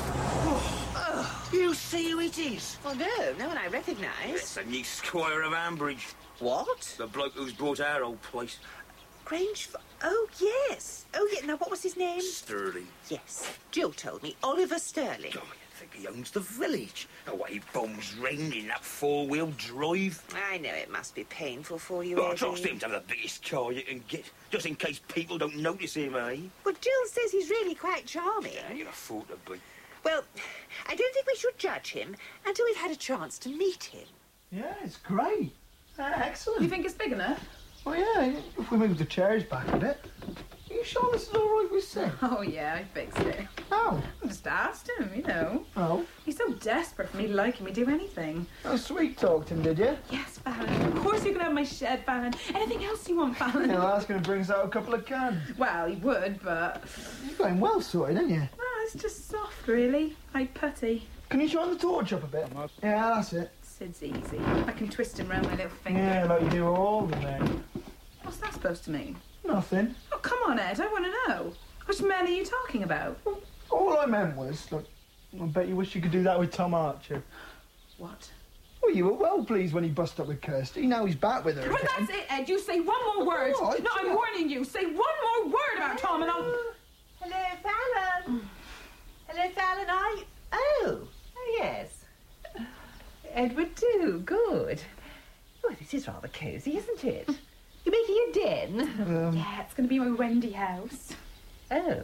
Oh, you see who it is? Well, no, no one I recognise. It's the new Squire of Ambridge. What? The bloke who's bought our old place. Grange... Oh, yes. Oh, yeah. Now, what was his name? Sterling. Yes. Jill told me. Oliver Sterling. Oh, I think he owns the village. The way he bombs rain in that four-wheel drive. I know it must be painful for you, Well, I Eddie. trust him to have the biggest car you can get, just in case people don't notice him, eh? Well, Jill says he's really quite charming. Yeah, you're a fool to be. Well, I don't think we should judge him until we've had a chance to meet him. Yeah, it's great. Uh, excellent. You think it's big enough? Oh, yeah, if we move the chairs back a bit. Are you sure this is all right with Sid? Oh, yeah, I fixed it. Oh. I just asked him, you know. Oh? He's so desperate for me liking me do anything. Oh, sweet talked him, did you? Yes, Fallon. Of course you can have my shed, Fallon. Anything else you want, Fallon? Yeah, well, that's going to bring us out a couple of cans. Well, he would, but... You're going well sorted, aren't you? No, it's just soft, really. Like putty. Can you shine the torch up a bit? Yeah, that's it. Sid's easy. I can twist him round my little finger. Yeah, like you do all the men. What's that supposed to mean? Nothing. Oh, come on, Ed. I want to know. Which men are you talking about? All I meant was, look, I bet you wish you could do that with Tom Archer. What? Well, you were well pleased when he busted up with Kirsty. Now he's back with her Well, again. that's it, Ed. You say one more word. All right, No, I'm yeah. warning you. Say one more word about Tom and I'll... Hello, Fallon. Hello, Fallon. I... Oh. Oh, yes. Edward, too. Good. Oh, this is rather cosy, isn't it? You're making a den? Um, Yeah, it's going to be my Wendy house. Oh.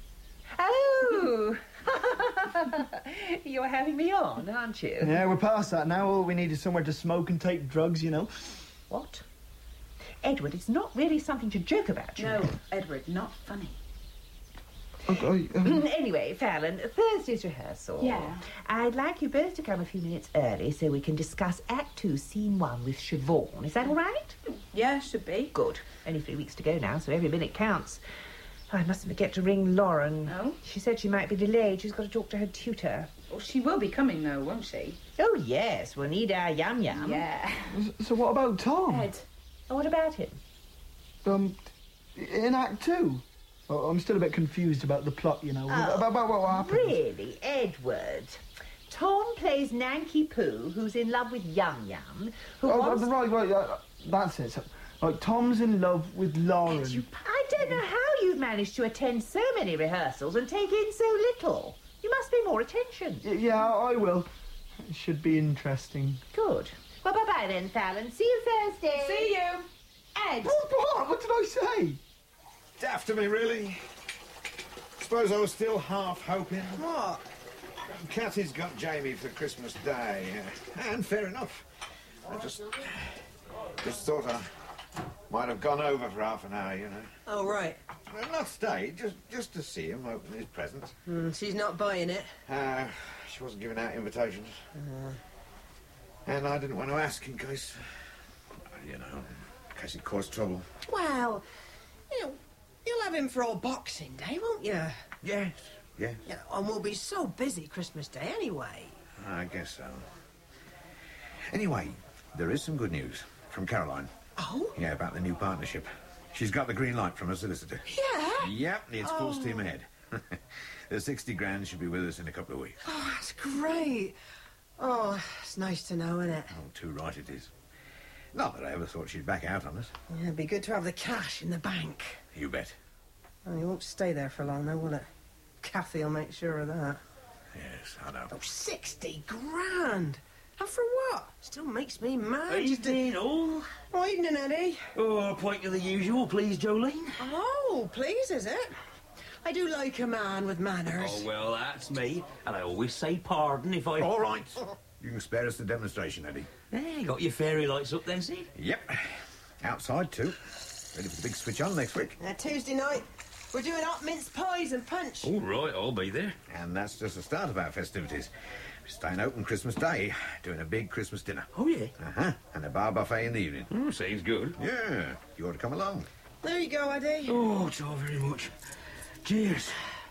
Oh! You're having me on, aren't you? Yeah, we're past that now. All we need is somewhere to smoke and take drugs, you know. What? Edward, it's not really something to joke about, you No, know. Edward, not funny. Okay, um, Anyway, Fallon, Thursday's rehearsal. Yeah. I'd like you both to come a few minutes early so we can discuss Act Two, Scene One with Siobhan. Is that all right? Yeah, should be. Good. Only three weeks to go now, so every minute counts. Oh, I mustn't forget to ring Lauren. Oh? She said she might be delayed. She's got to talk to her tutor. Well, she will be coming, though, won't she? Oh, yes. We'll need our yum-yum. Yeah. so what about Tom? Ed. Oh, what about him? Um, in Act Two? Oh, I'm still a bit confused about the plot, you know. Oh, about, about what happened. Really, Edward? Tom plays Nanky Poo, who's in love with Yum Yum, who Oh, wants... right, right. Uh, that's it. So, like, Tom's in love with Lauren. I don't know how you've managed to attend so many rehearsals and take in so little. You must pay more attention. Y- yeah, I will. It should be interesting. Good. Well, bye-bye then, Fallon. See you Thursday. See you. Ed. Oh, what? What did I say? Daft of me, really. Suppose I was still half hoping. What? Cathy's got Jamie for Christmas Day, uh, and fair enough. I just, just thought I might have gone over for half an hour, you know. Oh, right. Well, not stay, just just to see him open his presents. Mm, she's not buying it. Uh, she wasn't giving out invitations, Uh, and I didn't want to ask in case, you know, in case it caused trouble. well, you know, you'll have him for all Boxing Day, won't you? Yes, yes. Yeah, and we'll be so busy Christmas Day anyway. I guess so. Anyway, there is some good news from Caroline. Oh? Yeah, about the new partnership. She's got the green light from her solicitor. Yeah? Yep, it's full Oh. steam ahead. The sixty grand should be with us in a couple of weeks. Oh, that's great. Oh, it's nice to know, isn't it? Oh, too right it is. Not that I ever thought she'd back out on us. Yeah, it'd be good to have the cash in the bank. You bet. Oh, you won't stay there for long, though, will it? Kathy will make sure of that. Yes, I know. Oh, sixty grand! And for what? Still makes me mad. Evening, all. Oh, evening, Eddie. Oh, point to the usual, please, Jolene. Oh, please, is it? I do like a man with manners. Oh, well, that's me. And I always say pardon if I... All right. You can spare us the demonstration, Eddie. Hey, got your fairy lights up then, Sid? Yep. Outside, too. Ready for the big switch on next week. Uh, Tuesday night, we're doing hot mince pies and punch. All right, I'll be there. And that's just the start of our festivities. We're staying open Christmas Day, doing a big Christmas dinner. Oh, yeah? Uh-huh. And a bar buffet in the evening. Oh, seems good. Yeah. You ought to come along. There you go, Eddie. Oh, so very much. Cheers.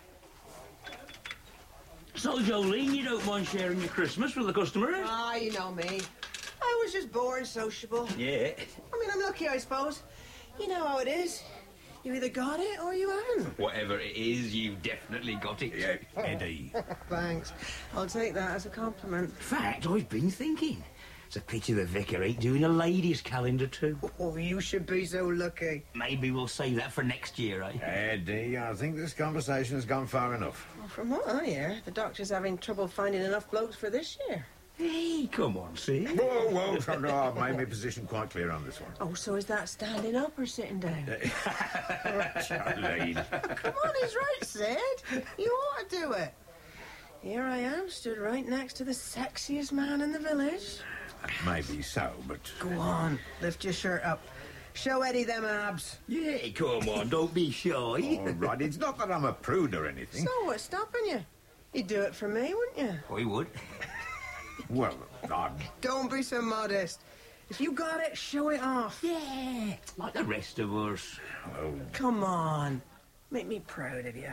So, Jolene, you don't mind sharing your Christmas with the customers? Ah, you know me. I was just bored, sociable. Yeah. I mean, I'm lucky, I suppose. You know how it is. You either got it or you haven't. Whatever it is, you've definitely got it. Yeah, Eddie. Thanks. I'll take that as a compliment. In fact, I've been thinking. It's a pity the vicar ain't doing a ladies' calendar too. Oh, you should be so lucky. Maybe we'll save that for next year, eh? Eddie, I think this conversation has gone far enough. Well, from what I hear, the doctor's having trouble finding enough blokes for this year. Hey, come on, see? Whoa, whoa, no, I've made my position quite clear on this one. Oh, so is that standing up or sitting down? Charlene. Come on, he's right, Sid. You ought to do it. Here I am, stood right next to the sexiest man in the village. Maybe so, but... Go on, lift your shirt up. Show Eddie them abs. Yeah, come on, don't be shy. All right, it's not that I'm a prude or anything. So what's stopping you? You'd do it for me, wouldn't you? We would. Well, I'm... Don't be so modest. If you got it, show it off. Yeah, like the rest of us. Oh. Come on. Make me proud of you.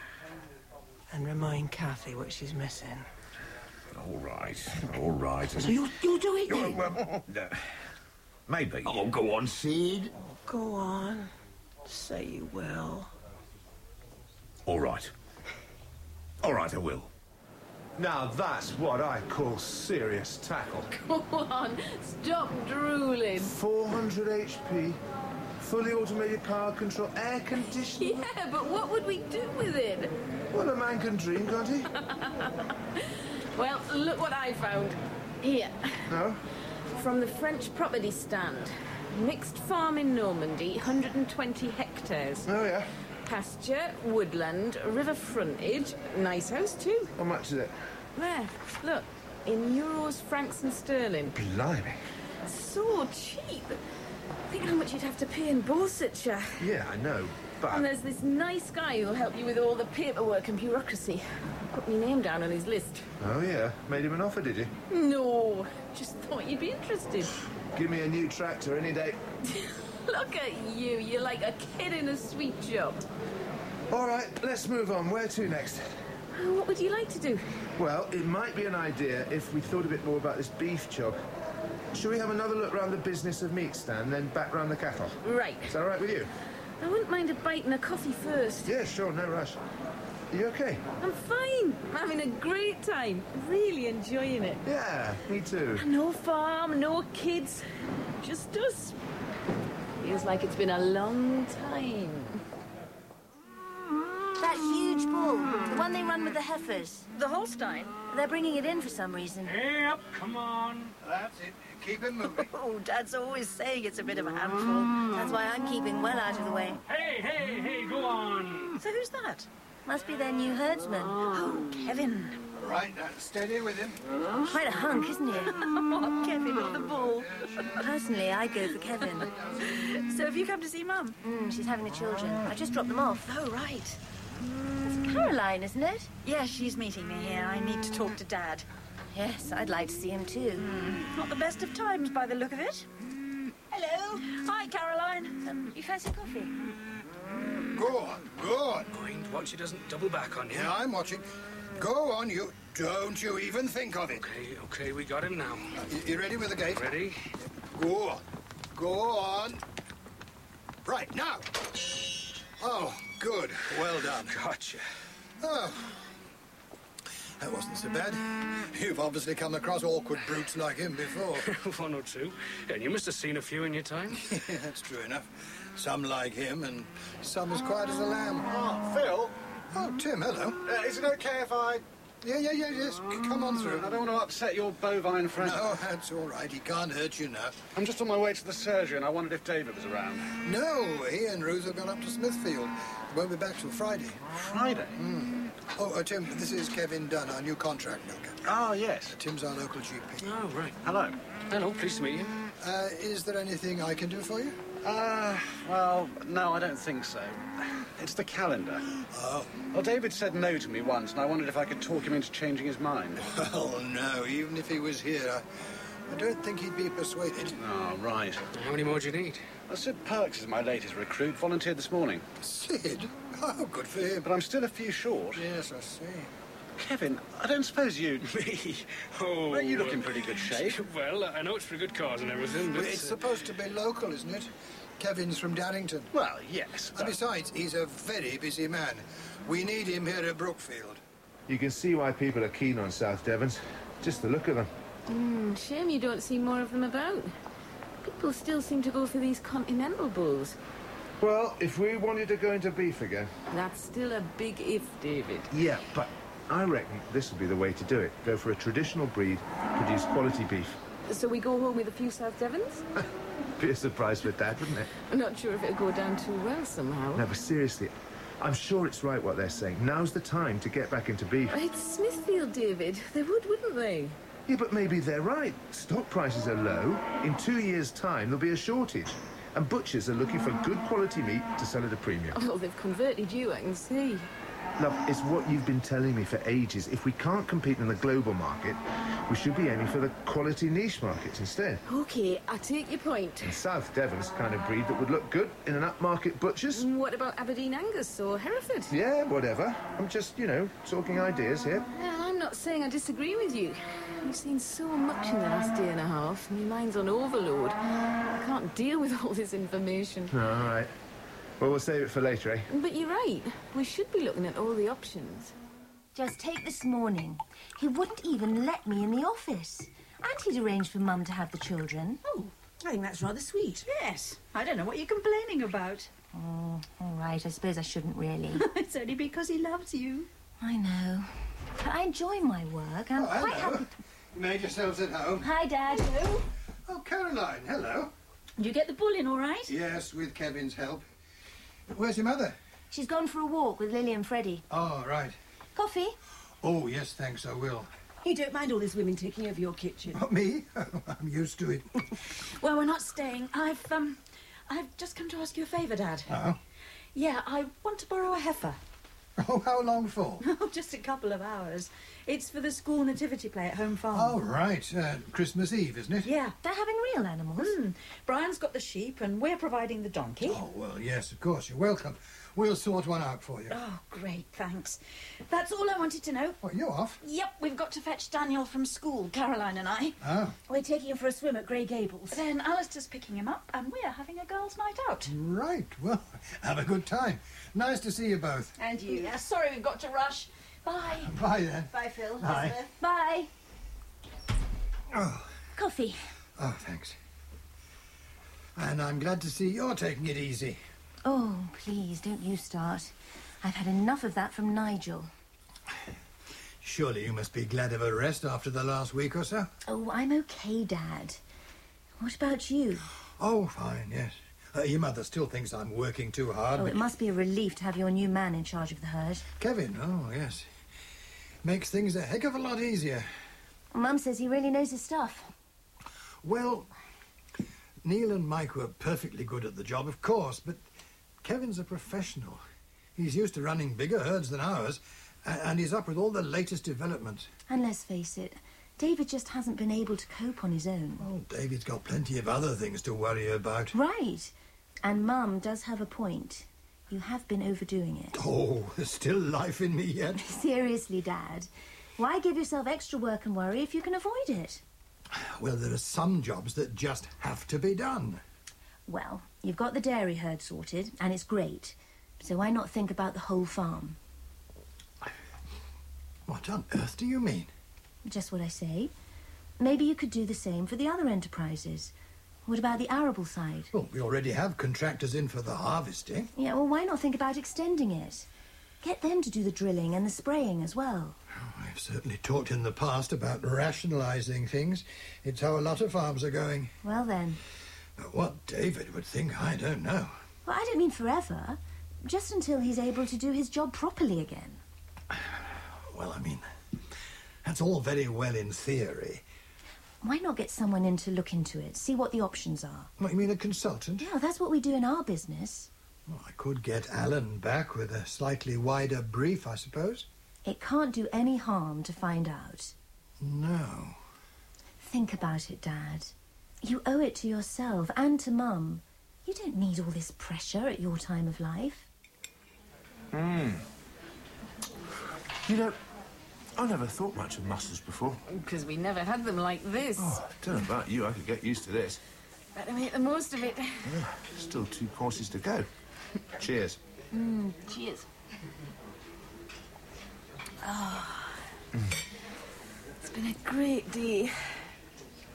And remind Kathy what she's missing. All right, all right. So you, you do it then? Well, uh, maybe. Oh, go on, Sid. Oh, go on. Say you will. All right. All right, I will. Now that's what I call serious tackle. Go on, stop drooling. four hundred H P, fully automated power control, air conditioning. Yeah, but what would we do with it? Well, a man can dream, can't he? Well, look what I found. Here. No? From the French property stand. Mixed farm in Normandy, one hundred twenty hectares. Oh, yeah. Pasture, woodland, river frontage. Nice house, too. How much is it? There, look. In euros, francs and sterling. Blimey. So cheap. Think how much you'd have to pay in Borsetshire. Yeah, I know, but... And there's this nice guy who'll help you with all the paperwork and bureaucracy. Put my name down on his list. Oh, yeah? Made him an offer, did you? No, just thought you'd be interested. Give me a new tractor any day. Look at you, you're like a kid in a sweet shop. All right, let's move on. Where to next? What would you like to do? Well, it might be an idea if we thought a bit more about this beef job. Shall we have another look round the business of meat stand, then back round the cattle? Right. Is that all right with you? I wouldn't mind a bite and a coffee first. Yeah, sure, no rush. Are you okay? I'm fine. I'm having a great time. Really enjoying it. Yeah, me too. No farm, no kids. Just us. Feels like it's been a long time. That huge bull, the one they run with the heifers. The Holstein? They're bringing it in for some reason. Hey, up, come on. That's it. Keep it moving. Oh, Dad's always saying it's a bit of a handful. That's why I'm keeping well out of the way. Hey, hey, hey, go on. So who's that? Must be their new herdsman. Oh, Kevin. Right, now, steady with him. Quite a hunk, isn't he? Oh, Kevin or the bull? Personally, I'd go for Kevin. So have you come to see Mum? Mm, she's having the children. I just dropped them off. Oh, right. It's Caroline, isn't it? Yeah, she's meeting me here. I need to talk to Dad. Yes, I'd like to see him too. Mm. Not the best of times by the look of it. Hello. Hi, Caroline. Um, you fancy coffee? Go on, go on. Mind what she doesn't double back on you. Yeah, I'm watching. Go on, you. Don't you even think of it. Okay, okay, we got him now. Uh, you, you ready with the gate? Ready? Go on. Go on. Right, now. Oh, good. Well done. Gotcha. Oh. That wasn't so bad. You've obviously come across awkward brutes like him before. One or two. And you must have seen a few in your time. Yeah, that's true enough. Some like him, and some as quiet as a lamb. Oh, Phil. Oh, Tim, hello. Uh, is it okay if I... Yeah, yeah, yeah, yes. Come on through. I don't want to upset your bovine friend. No, that's all right. He can't hurt you now. I'm just on my way to the surgery, and I wondered if David was around. No, he and Ruth have gone up to Smithfield. Won't be back till Friday. Friday? Mm. Oh, uh, Tim, this is Kevin Dunn, our new contract milker. Oh, yes. Tim's our local G P. Oh, right. Hello. Hello, pleased to meet you. Uh, is there anything I can do for you? Uh, well, no, I don't think so. It's the calendar. Oh. Well, David said no to me once, and I wondered if I could talk him into changing his mind. Oh, no, even if he was here, I, I don't think he'd be persuaded. Oh, right. How many more do you need? Well, Sid Perks is my latest recruit, volunteered this morning. Sid? Oh, good for him. But I'm still a few short. Yes, I see. Kevin, I don't suppose you... Me? Oh... Well, you look in pretty good shape. Well, I know it's for a good cause and everything, but... Well, it's uh... supposed to be local, isn't it? Kevin's from Darrington. Well, yes, but... And besides, he's a very busy man. We need him here at Brookfield. You can see why people are keen on South Devons. Just the look of them. Hmm, shame you don't see more of them about. People still seem to go for these continental bulls. Well, if we wanted to go into beef again... That's still a big if, David. Yeah, but I reckon this would be the way to do it. Go for a traditional breed, produce quality beef. So we go home with a few South Devons? Be a surprise for Dad, wouldn't it? I'm not sure if it'll go down too well somehow. No, but seriously, I'm sure it's right what they're saying. Now's the time to get back into beef. It's Smithfield, David. They would, wouldn't they? Yeah, but maybe they're right. Stock prices are low. In two years' time, there'll be a shortage. And butchers are looking for good quality meat to sell at a premium. Oh, they've converted you, I can see. Love, it's what you've been telling me for ages. If we can't compete in the global market, we should be aiming for the quality niche markets instead. OK, I take your point. And South Devon's the kind of breed that would look good in an upmarket butcher's. What about Aberdeen Angus or Hereford? Yeah, whatever. I'm just, you know, talking ideas here. Well, I'm not saying I disagree with you. You've seen so much in the last day and a half, and your mind's on overload. I can't deal with all this information. All right. Well, we'll save it for later, eh? But you're right. We should be looking at all the options. Just take this morning. He wouldn't even let me in the office. And he'd arranged for Mum to have the children. Oh, I think that's rather sweet. Yes. I don't know what you're complaining about. Oh, all right. I suppose I shouldn't really. It's only because he loves you. I know. But I enjoy my work. I'm Oh, hello. quite happy... You made yourselves at home. Hi, Dad. Hello. Oh, Caroline, hello. Did you get the bull in all right? Yes, with Kevin's help. Where's your mother? She's gone for a walk with Lily and Freddie. Oh, right. Coffee? Oh, yes, thanks, I will. You don't mind all these women taking over your kitchen? Not me. I'm used to it. Well, we're not staying. I've, um, I've just come to ask you a favour, Dad. Oh? Yeah, I want to borrow a heifer. Oh, how long for? Oh, just a couple of hours. It's for the school nativity play at Home Farm. Oh, right. Uh, Christmas Eve, isn't it? Yeah. They're having real animals. Mm. Brian's got the sheep and we're providing the donkey. Oh, well, yes, of course. You're welcome. We'll sort one out for you. Oh, great, thanks. That's all I wanted to know. What, you off? Yep, we've got to fetch Daniel from school, Caroline and I. Oh. We're taking him for a swim at Grey Gables. Then Alistair's picking him up and we're having a girls' night out. Right. Well, have a good time. Nice to see you both. And you. Yeah, sorry we've got to rush. Bye. Bye, then. Bye, Phil. Bye. Elizabeth. Bye. Oh. Coffee. Oh, thanks. And I'm glad to see you're taking it easy. Oh, please, don't you start. I've had enough of that from Nigel. Surely you must be glad of a rest after the last week or so? Oh, I'm okay, Dad. What about you? Oh, fine, yes. Uh, your mother still thinks I'm working too hard. Oh, but- it must be a relief to have your new man in charge of the herd. Kevin, oh, yes. Makes things a heck of a lot easier. Mum says he really knows his stuff. Well, Neil and Mike were perfectly good at the job, of course, but Kevin's a professional. He's used to running bigger herds than ours, a- and he's up with all the latest developments. And let's face it, David just hasn't been able to cope on his own. Oh, David's got plenty of other things to worry about. Right. And Mum does have a point. You have been overdoing it. Oh, there's still life in me yet. Seriously, Dad. Why give yourself extra work and worry if you can avoid it? Well, there are some jobs that just have to be done. Well, you've got the dairy herd sorted, and it's great. So why not think about the whole farm? What on earth do you mean? Just what I say. Maybe you could do the same for the other enterprises. What about the arable side? Well, we already have contractors in for the harvesting. Yeah, well, why not think about extending it? Get them to do the drilling and the spraying as well. I've certainly talked in the past about rationalising things. It's how a lot of farms are going. Well, then. But what David would think, I don't know. Well, I don't mean forever. Just until he's able to do his job properly again. Well, I mean, that's all very well in theory. Why not get someone in to look into it, see what the options are? What, you mean a consultant? Yeah, that's what we do in our business. Well, I could get Alan back with a slightly wider brief, I suppose. It can't do any harm to find out. No. Think about it, Dad. You owe it to yourself and to Mum. You don't need all this pressure at your time of life. Hmm. You know, I never thought much of mussels before. Because we never had them like this. Oh, I don't know about you, I could get used to this. Better make the most of it. Yeah, still two courses to go. Cheers. Mm, cheers. Oh, it's been a great day.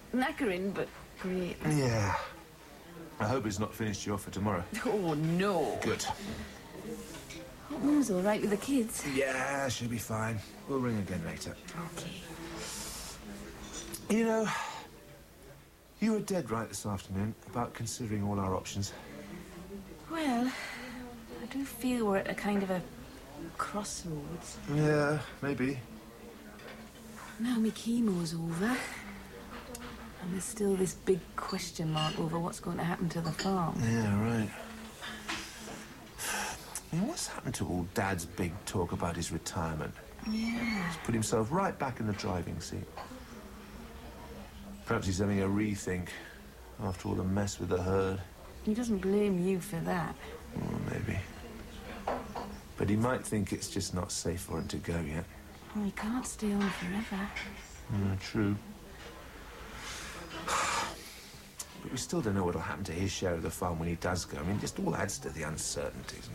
Knackering, but great. Yeah. I hope it's not finished you off for tomorrow. Oh, no. Good. Hope Mum's all right with the kids. Yeah, she'll be fine. We'll ring again later. Okay. You know, you were dead right this afternoon about considering all our options. Well, I do feel we're at a kind of a crossroads. Yeah, maybe. Now my chemo's over. And there's still this big question mark over what's going to happen to the farm. Yeah, right. I mean, what's happened to all Dad's big talk about his retirement? Yeah. He's put himself right back in the driving seat. Perhaps he's having a rethink after all the mess with the herd. He doesn't blame you for that. Well, maybe. But he might think it's just not safe for him to go yet. Well, he can't stay on forever. Mm, true. But we still don't know what'll happen to his share of the farm when he does go. I mean, it just all adds to the uncertainties.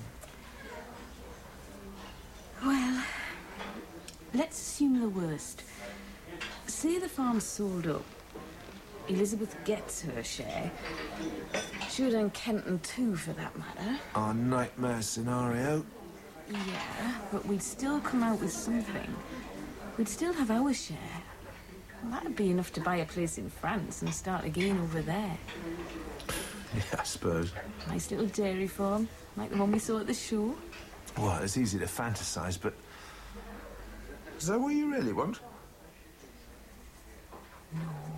Well, let's assume the worst. Say the farm's sold up. Elizabeth gets her share. Should and Kenton too, for that matter. Our nightmare scenario. Yeah, but we'd still come out with something. We'd still have our share. Well, that'd be enough to buy a place in France and start again over there. Yeah, I suppose. Nice little dairy farm, like the one we saw at the show. Well, it's easy to fantasize, but... Is that what you really want? No.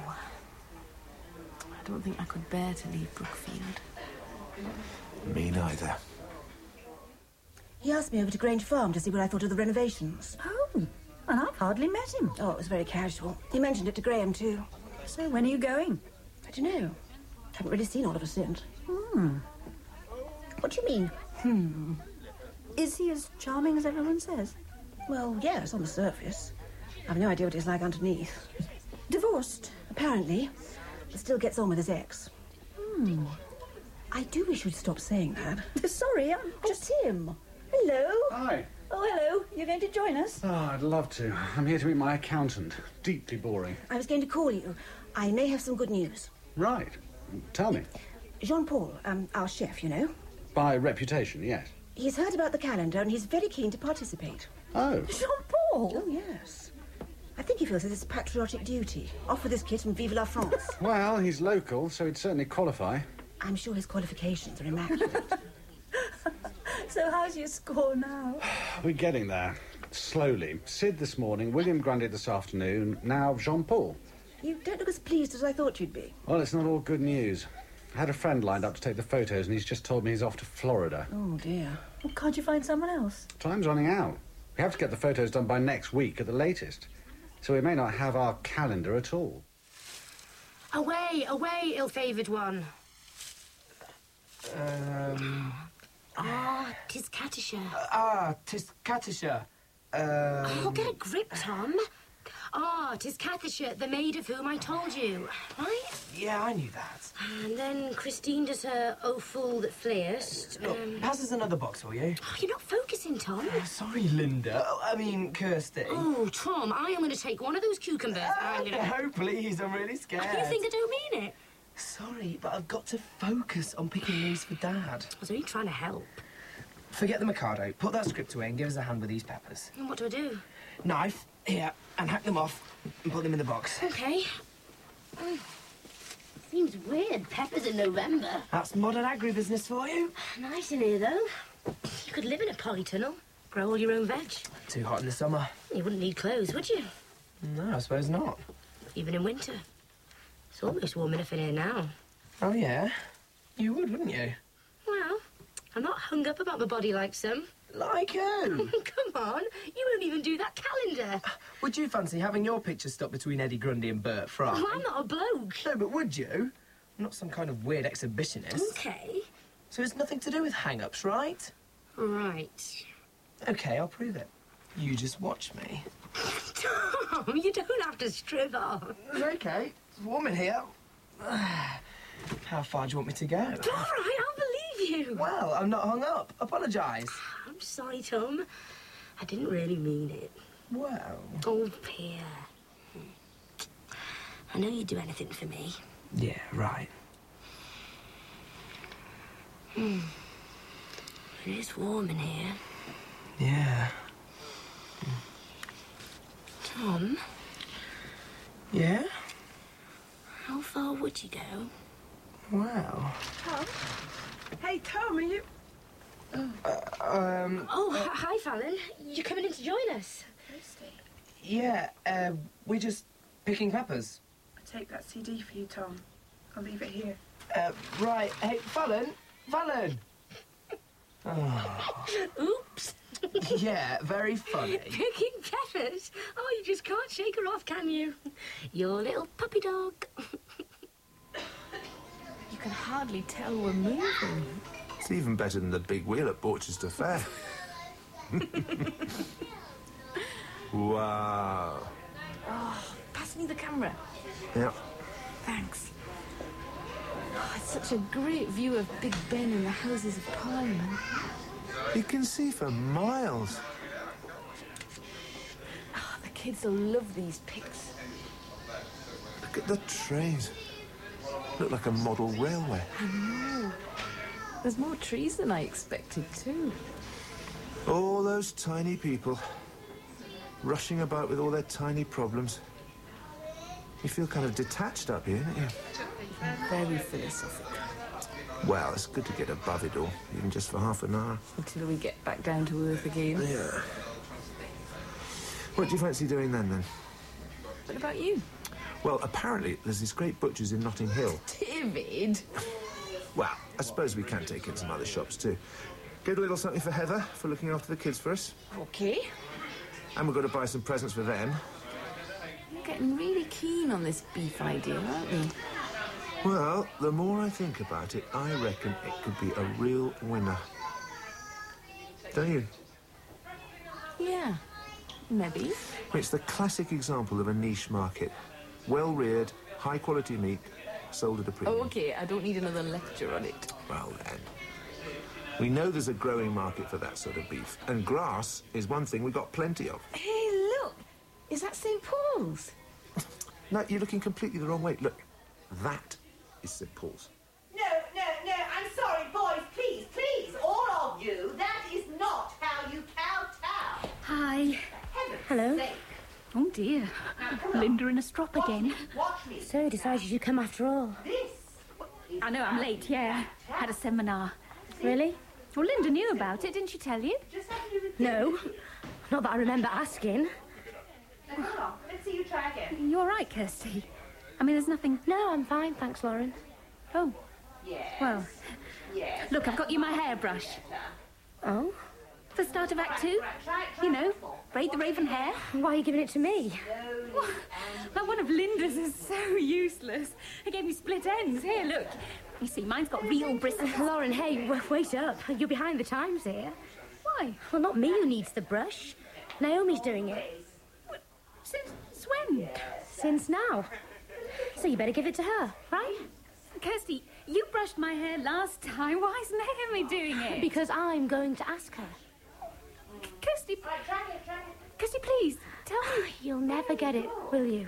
I don't think I could bear to leave Brookfield. Me neither. He asked me over to Grange Farm to see what I thought of the renovations. Oh, and I've hardly met him. Oh, it was very casual. He mentioned it to Graham, too. So when are you going? I don't know. Haven't really seen Oliver since. Hmm. What do you mean? Hmm. Is he as charming as everyone says? Well, yes, on the surface. I've no idea what he's like underneath. Divorced? Apparently. But still gets on with his ex. Hmm. I do wish you'd stop saying that. Sorry, I'm just... Oh, Tim. Hello. Hi. Oh, hello. You're going to join us? Oh, I'd love to. I'm here to meet my accountant. Deeply boring. I was going to call you. I may have some good news. Right. Tell me. Jean-Paul, um, our chef, you know. By reputation, yes. He's heard about the calendar and he's very keen to participate. Oh. Jean-Paul? Oh, yes. I think he feels it's his patriotic duty. Off with his kit and vive la France. Well, he's local, so he'd certainly qualify. I'm sure his qualifications are immaculate. So how's your score now? We're getting there. Slowly. Sid this morning, William Grundy this afternoon, now Jean-Paul. You don't look as pleased as I thought you'd be. Well, it's not all good news. I had a friend lined up to take the photos, and he's just told me he's off to Florida. Oh, dear. Well, can't you find someone else? Time's running out. We have to get the photos done by next week at the latest. So we may not have our calendar at all. Away, away, ill-favoured one. Um... Ah, tis Katisha. Ah, tis Katisha. Um... Oh, get a grip, Tom. Ah, tis Katisha, the maid of whom I told you, right? Yeah, I knew that. And then Christine does her "Oh Fool That Fleest." Look, Um, pass us another box, will you? oh, you're not focusing, Tom. Oh, sorry, Linda. Oh, I mean, Kirsty. Oh, Tom, I am going to take one of those cucumbers. Ah, I'm gonna... no, please, I'm really scared. You think I don't mean it? Sorry, but I've got to focus on picking these for Dad. I was only trying to help. Forget the Mikado. Put that script away and give us a hand with these peppers. And what do I do? Knife, here, and hack them off and put them in the box. Okay. Mm. Seems weird, peppers in November. That's modern agribusiness for you. Nice in here, though. You could live in a polytunnel, grow all your own veg. Too hot in the summer. You wouldn't need clothes, would you? No, I suppose not. Even in winter. It's almost warm enough in here now. Oh, yeah? You would, wouldn't you? Well, I'm not hung up about my body like some. Like who? Come on, you won't even do that calendar. Would you fancy having your picture stuck between Eddie Grundy and Bert Fry? Well, I'm not a bloke. No, but would you? I'm not some kind of weird exhibitionist. Okay. So it's nothing to do with hang-ups, right? Right. Okay, I'll prove it. You just watch me. Tom, you don't have to strip off. It's okay. It's warm in here. How far do you want me to go? All right, I'll believe you. Well, I'm not hung up. Apologise. I'm sorry, Tom. I didn't really mean it. Well... Oh, Pierre. I know you'd do anything for me. Yeah, right. Hmm. It is warm in here. Yeah. Tom? Yeah? How far would you go? Wow. Tom? Hey, Tom, are you... Uh, um... Oh, h- hi, Fallon. You're coming in to join us. Yeah, uh, we're just picking peppers. I take that C D for you, Tom. I'll leave it here. Uh, right. Hey, Fallon! Fallon! Oh. Oops. Yeah, very funny. Picking peppers? Oh, you just can't shake her off, can you? Your little puppy dog. You can hardly tell we're moving. It's even better than the big wheel at Borchester Fair. Wow. Oh, pass me the camera. Yeah. Thanks. Oh, it's such a great view of Big Ben and the Houses of Parliament. You can see for miles. Oh, the kids will love these pics. Look at the trains. Look like a model railway. I know. There's more trees than I expected, too. All those tiny people rushing about with all their tiny problems. You feel kind of detached up here, don't you? Very philosophical. Well, it's good to get above it all, even just for half an hour. Until we get back down to earth again. Yeah. What do you fancy doing then, then? What about you? Well, apparently there's this great butcher's in Notting Hill. David! Well, I suppose we can take in some other shops, too. Get a little something for Heather, for looking after the kids for us. OK. And we've got to buy some presents for them. You're getting really keen on this beef idea, aren't you? Well, the more I think about it, I reckon it could be a real winner. Don't you? Yeah, maybe. It's the classic example of a niche market. Well-reared, high-quality meat, sold at a premium. Oh, OK, I don't need another lecture on it. Well, then. We know there's a growing market for that sort of beef. And grass is one thing we've got plenty of. Hey, look! Is that Saint Paul's? No, you're looking completely the wrong way. Look, that is Saint Paul's. No, no, no, I'm sorry, boys, please, please, all of you, that is not how you kowtow. Hi. Heaven's Hello. sake. Oh dear. Linda in a strop again. Watch me. So decided you'd come after all. This. I know, I'm late, yeah. Had a seminar. Really? Well, Linda knew about it, didn't she tell you? No. Not that I remember asking. Now, hold on, let's see you try again. You all right, Kirsty? I mean, there's nothing... No, I'm fine, thanks, Lauren. Oh. Yes. Well, Yes. look, I've got you my hairbrush. Oh? For the start of Act Two? You know, braid the raven hair. Why are you giving it to me? Well, that one of Linda's is so useless. It gave me split ends. Here, look. You see, mine's got real bristles. Lauren, hey, w- wait up. You're behind the times here. Why? Well, not me who needs the brush. Naomi's doing it. Since when? Since now. So you better give it to her, right? Kirsty, you brushed my hair last time. Why is Naomi doing it? Because I'm going to ask her. K- Kirsty... Kirsty, please, tell me. You'll never get it, will you?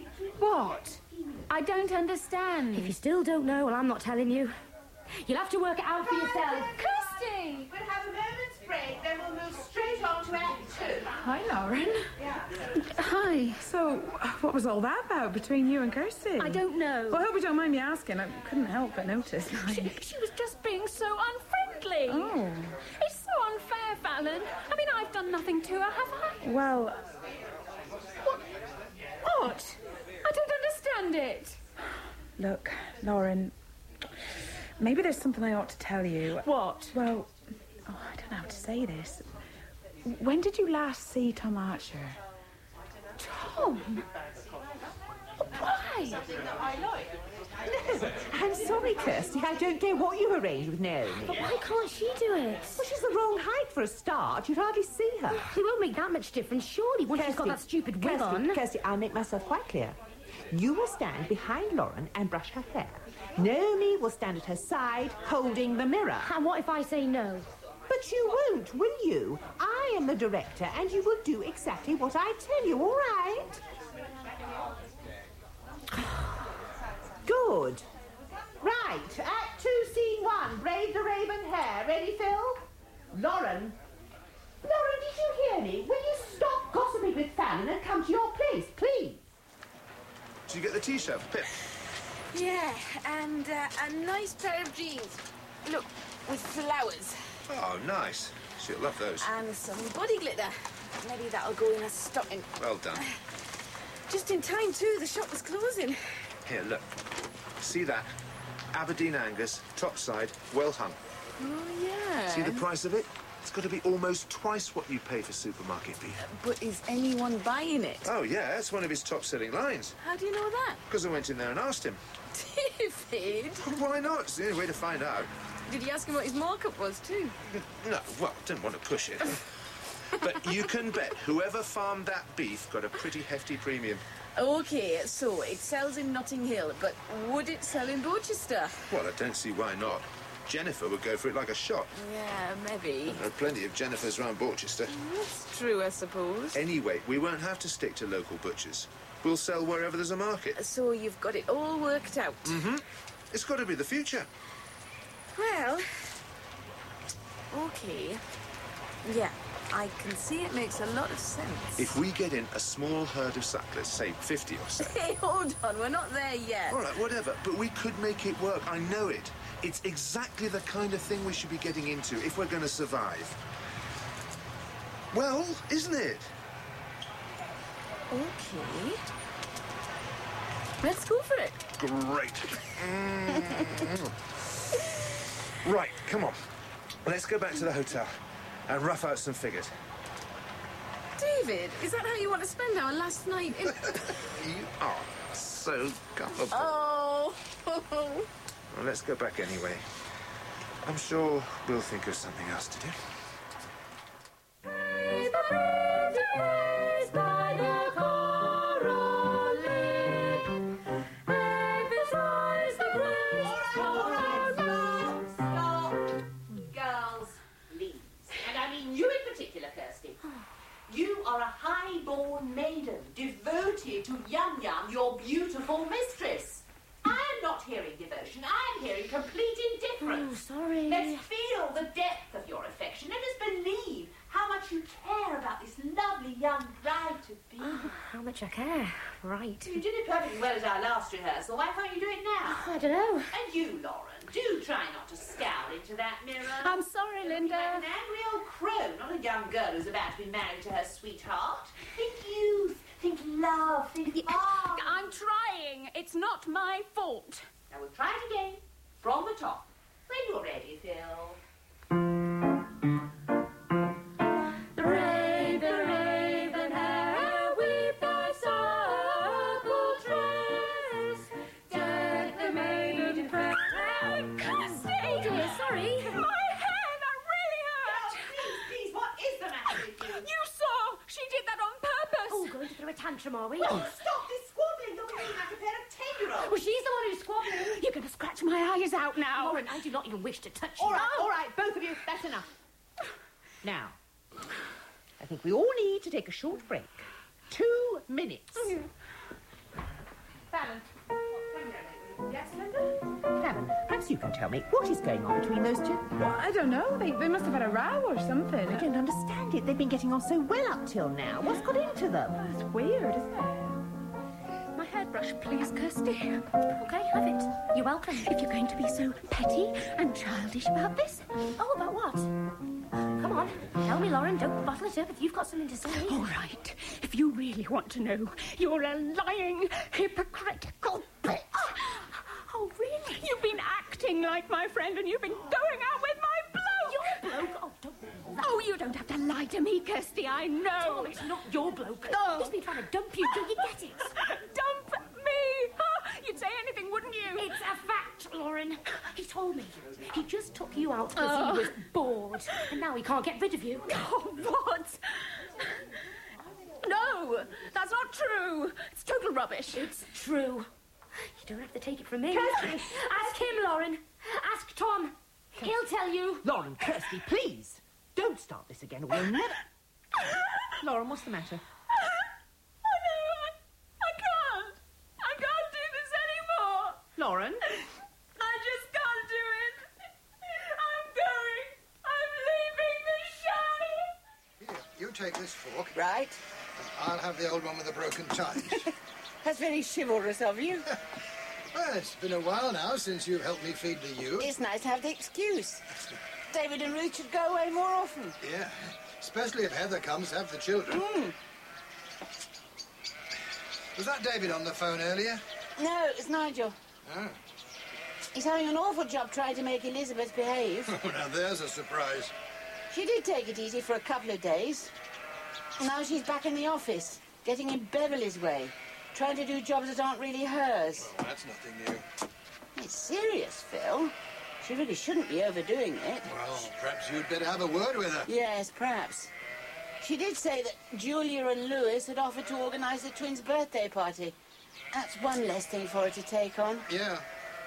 What? I don't understand. If you still don't know, well, I'm not telling you. You'll have to work it out for yourself. Kirsty! We'll have a moment's break, then we'll move straight on to Act Two. Hi, Lauren. Yeah. Hi. So, what was all that about between you and Kirsty? I don't know. Well, I hope you don't mind me asking. I couldn't help but notice. She, she was just being so unfriendly. Oh. It's so unfair, Fallon. I mean, I've done nothing to her, have I? Well, What? What? I don't understand it. look, Lauren, maybe there's something I ought to tell you. What? Well, oh, I don't know how to say this. When did you last see Tom Archer? Tom? Why? No, I'm sorry, Kirsty. I don't know what you arranged with Naomi. But why can't she do it? Well, she's the wrong height for a start. You'd hardly see her. It won't make that much difference, surely, once she's got Kirsty, that stupid wig Kirsty, on. Kirsty, I'll make myself quite clear. You will stand behind Lauren and brush her hair. Naomi will stand at her side, holding the mirror. And what if I say no? But you won't, will you? I am the director, and you will do exactly what I tell you, all right? Good. Right, Act Two, Scene One. Braid the raven hair. Ready, Phil? Lauren. Lauren, did you hear me? Will you stop gossiping with Fallon and come to your place, please? Did you get the T-shirt for Pip? Yeah, and uh, a nice pair of jeans. Look, with flowers. Oh, nice. She'll love those. And some body glitter. Maybe that'll go in a stocking. Well done. Just in time, too. The shop was closing. Here, look. See that? Aberdeen Angus, top side, well hung. Oh, yeah. See the price of it? It's got to be almost twice what you pay for supermarket beef. But is anyone buying it? Oh, yeah, that's one of his top-selling lines. How do you know that? Because I went in there and asked him. David? Why not? It's the only way to find out. Did you ask him what his markup was, too? No, well, didn't want to push it. But you can bet whoever farmed that beef got a pretty hefty premium. OK, so it sells in Notting Hill, but would it sell in Dorchester? Well, I don't see why not. Jennifer would go for it like a shot. Yeah, maybe. There are plenty of Jennifers round Dorchester. That's true, I suppose. Anyway, we won't have to stick to local butchers. We'll sell wherever there's a market. So you've got it all worked out? Mm-hmm. It's got to be the future. Well, OK. Yeah, I can see it makes a lot of sense. If we get in a small herd of sucklers, say fifty or so... Hey, hold on, we're not there yet. All right, whatever, but we could make it work. I know it. It's exactly the kind of thing we should be getting into if we're going to survive. Well, isn't it? OK. Let's go for it. Great. Right, come on. Let's go back to the hotel and rough out some figures. David, is that how you want to spend our last night in... You are so gullible. Oh. Well, let's go back anyway. I'm sure we'll think of something else to do. Girls, please. And I mean you in particular, Kirsty. You are a high-born maiden, devoted to Yum Yum, your beautiful mistress. I'm not hearing devotion, I'm hearing complete indifference. Oh, sorry. Let's feel the depth of your affection. Let us believe how much you care about this lovely young bride-to-be. Oh, how much I care. Right. You did it perfectly well at our last rehearsal. Why can't you do it now? Oh, I don't know. And you, Lauren, do try not to scowl into that mirror. I'm sorry, Linda. Like an angry old crow, not a young girl who's about to be married to her sweetheart. Think youth, think love, think mom. I'm trying. It's not my fault. Now we'll try it again, from the top. When you're ready, Phil. Braid the raven hair, weave the supple tress, deck the maiden fair. Kirsty! Oh dear, sorry. My hair, that really hurt. Please, please, what is the matter with you? You saw. She did that on purpose. Oh, going to throw a tantrum, are we? Oh, stop this squabbling. You're behaving like a pair of ten-year-olds. Well, she's the one who's squabbling. You're going to scratch my eyes out now. Lauren, I do not even wish to touch All you. right, all right, both of you, that's enough. Now, I think we all need to take a short break. Two minutes. Fallon. Yes, Linda? Fallon, perhaps you can tell me what is going on between those two? Well, I don't know. They, they must have had a row or something. I don't understand it. They've been getting on so well up till now. What's got into them? It's weird, isn't it? My hairbrush, please, Kirsty. Okay, have it. You're welcome. If you're going to be so petty and childish about this. Oh, about what? Come on, tell me, Lauren. Don't bottle it up if you've got something to say. All right. If you really want to know, you're a lying, hypocritical bitch. Oh, really? You've been acting like my friend and you've been going out with my bloke. Your bloke? Oh, don't... Oh, you don't have to lie to me, Kirsty. I know. Tom, it's not your bloke. Oh. He's been trying to dump you. Do you get it? Dump me? Huh? You'd say anything, wouldn't you? It's a fact, Lauren. He told me. He just took you out because Oh. he was bored. And now he can't get rid of you. Oh, what? No, that's not true. It's total rubbish. It's true. You don't have to take it from me. Ask him, Lauren. Ask Tom. He'll tell you. Lauren, Kirsty, please. Don't start this again or we'll never... Lauren, what's the matter? I know, I, I can't. I can't do this anymore. Lauren? I just can't do it. I'm going. I'm leaving the show. Here, you take this fork. Right. And I'll have the old one with the broken tines. That's very chivalrous of you. Well, it's been a while now since you've helped me feed the youth. It's nice to have the excuse. David and Ruth should go away more often. Yeah, especially if Heather comes to have the children. Mm. Was that David on the phone earlier? No, it's Nigel. Oh. He's having an awful job trying to make Elizabeth behave. Oh, now there's a surprise. She did take it easy for a couple of days. Now she's back in the office, getting in Beverly's way, trying to do jobs that aren't really hers. Well, that's nothing new. It's serious, Phil. She really shouldn't be overdoing it. Well, perhaps you'd better have a word with her. Yes, perhaps. She did say that Julia and Lewis had offered to organise the twins' birthday party. That's one less thing for her to take on. Yeah.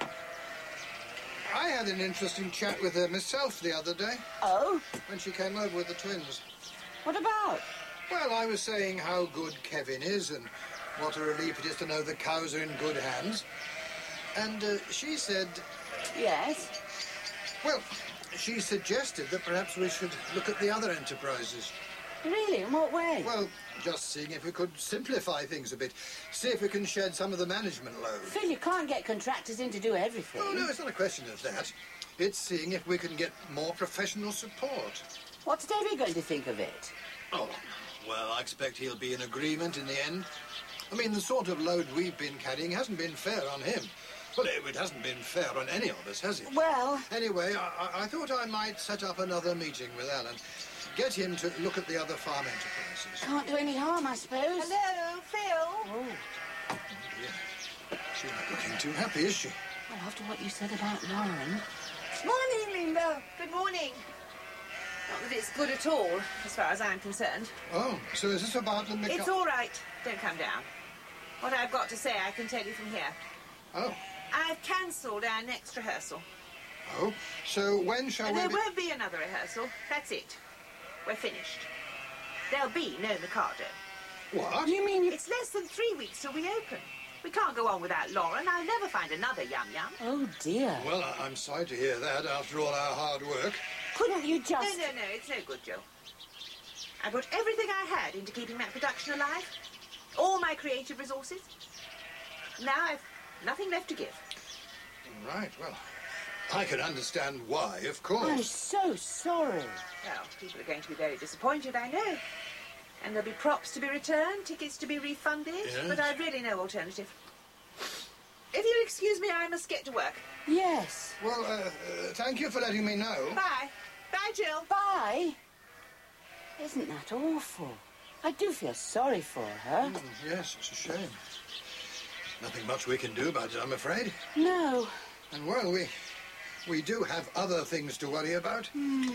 I had an interesting chat with her myself the other day. Oh? When she came over with the twins. What about? Well, I was saying how good Kevin is and what a relief it is to know the cows are in good hands. And uh, she said... Yes? Well, she suggested that perhaps we should look at the other enterprises. Really? In what way? Well, just seeing if we could simplify things a bit. See if we can shed some of the management load. Phil, you can't get contractors in to do everything. Oh, no, it's not a question of that. It's seeing if we can get more professional support. What's David going to think of it? Oh, well, I expect he'll be in agreement in the end. I mean, the sort of load we've been carrying hasn't been fair on him. Well, it, it hasn't been fair on any of us, has it? Well... Anyway, I, I thought I might set up another meeting with Alan. Get him to look at the other farm enterprises. Can't do any harm, I suppose. Hello, Phil. Oh. Oh, dear. She's not looking too happy, is she? Well, after what you said about Lauren... Morning, Linda. Good morning. Not that it's good at all, as far as I'm concerned. Oh, so is this about the... It's all right. Don't come down. What I've got to say, I can tell you from here. Oh. I've cancelled our next rehearsal. Oh, so when shall and we there be... won't be another rehearsal. That's it. We're finished. There'll be no Mikado. What? You mean you... It's less than three weeks till we open. We can't go on without Lauren. I'll never find another yum-yum. Oh, dear. Well, I- I'm sorry to hear that after all our hard work. Couldn't you just... No, no, no. It's no good, Joe. I put everything I had into keeping that production alive. All my creative resources. Now I've nothing left to give. Right, well, I can understand why, of course. I'm so sorry. Well, people are going to be very disappointed, I know. And there'll be props to be returned, tickets to be refunded. Yes. But I've really no alternative. If you'll excuse me, I must get to work. Yes. Well, uh, uh, thank you for letting me know. Bye. Bye, Jill. Bye. Isn't that awful? I do feel sorry for her. Mm, yes, it's a shame. Nothing much we can do about it, I'm afraid. No. And, well, we we do have other things to worry about. Mm.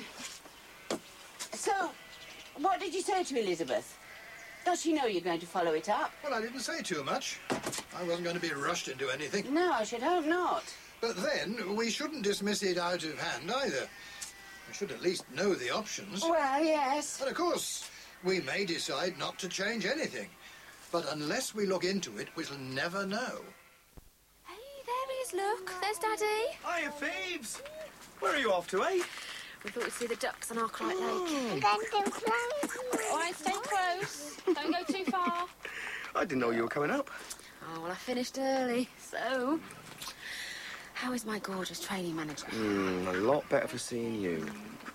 So, what did you say to Elizabeth? Does she know you're going to follow it up? Well, I didn't say too much. I wasn't going to be rushed into anything. No, I should hope not. But then, we shouldn't dismiss it out of hand, either. We should at least know the options. Well, yes. And, of course, we may decide not to change anything. But unless we look into it, we'll never know. Hey, there he is, look. There's Daddy. Hiya, Phoebes. Where are you off to, eh? We thought we'd see the ducks on Arkwright Oh. Lake. All right, stay close. Don't go too far. I didn't know you were coming up. Oh, well, I finished early, so... How is my gorgeous training manager? Mm, a lot better for seeing you.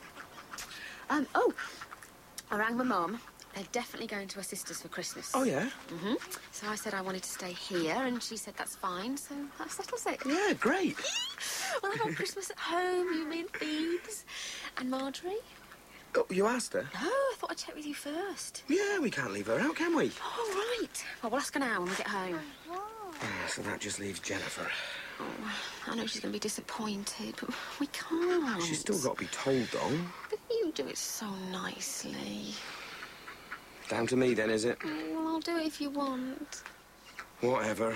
Um, oh, I rang my mum. They're definitely going to her sister's for Christmas. Oh, yeah? Mm-hmm. So I said I wanted to stay here, and she said that's fine, so that settles it. Yeah, great. We'll have our Christmas at home, you, me and Phoebes. And Marjorie? Oh, you asked her? No, I thought I'd check with you first. Yeah, we can't leave her out, can we? Oh, right. Well, we'll ask her now when we get home. Ah, so that just leaves Jennifer. Oh, I know she's going to be disappointed, but we can't. She's still got to be told, though. But you do it so nicely. Down to me, then, is it? Oh, well, I'll do it if you want. Whatever.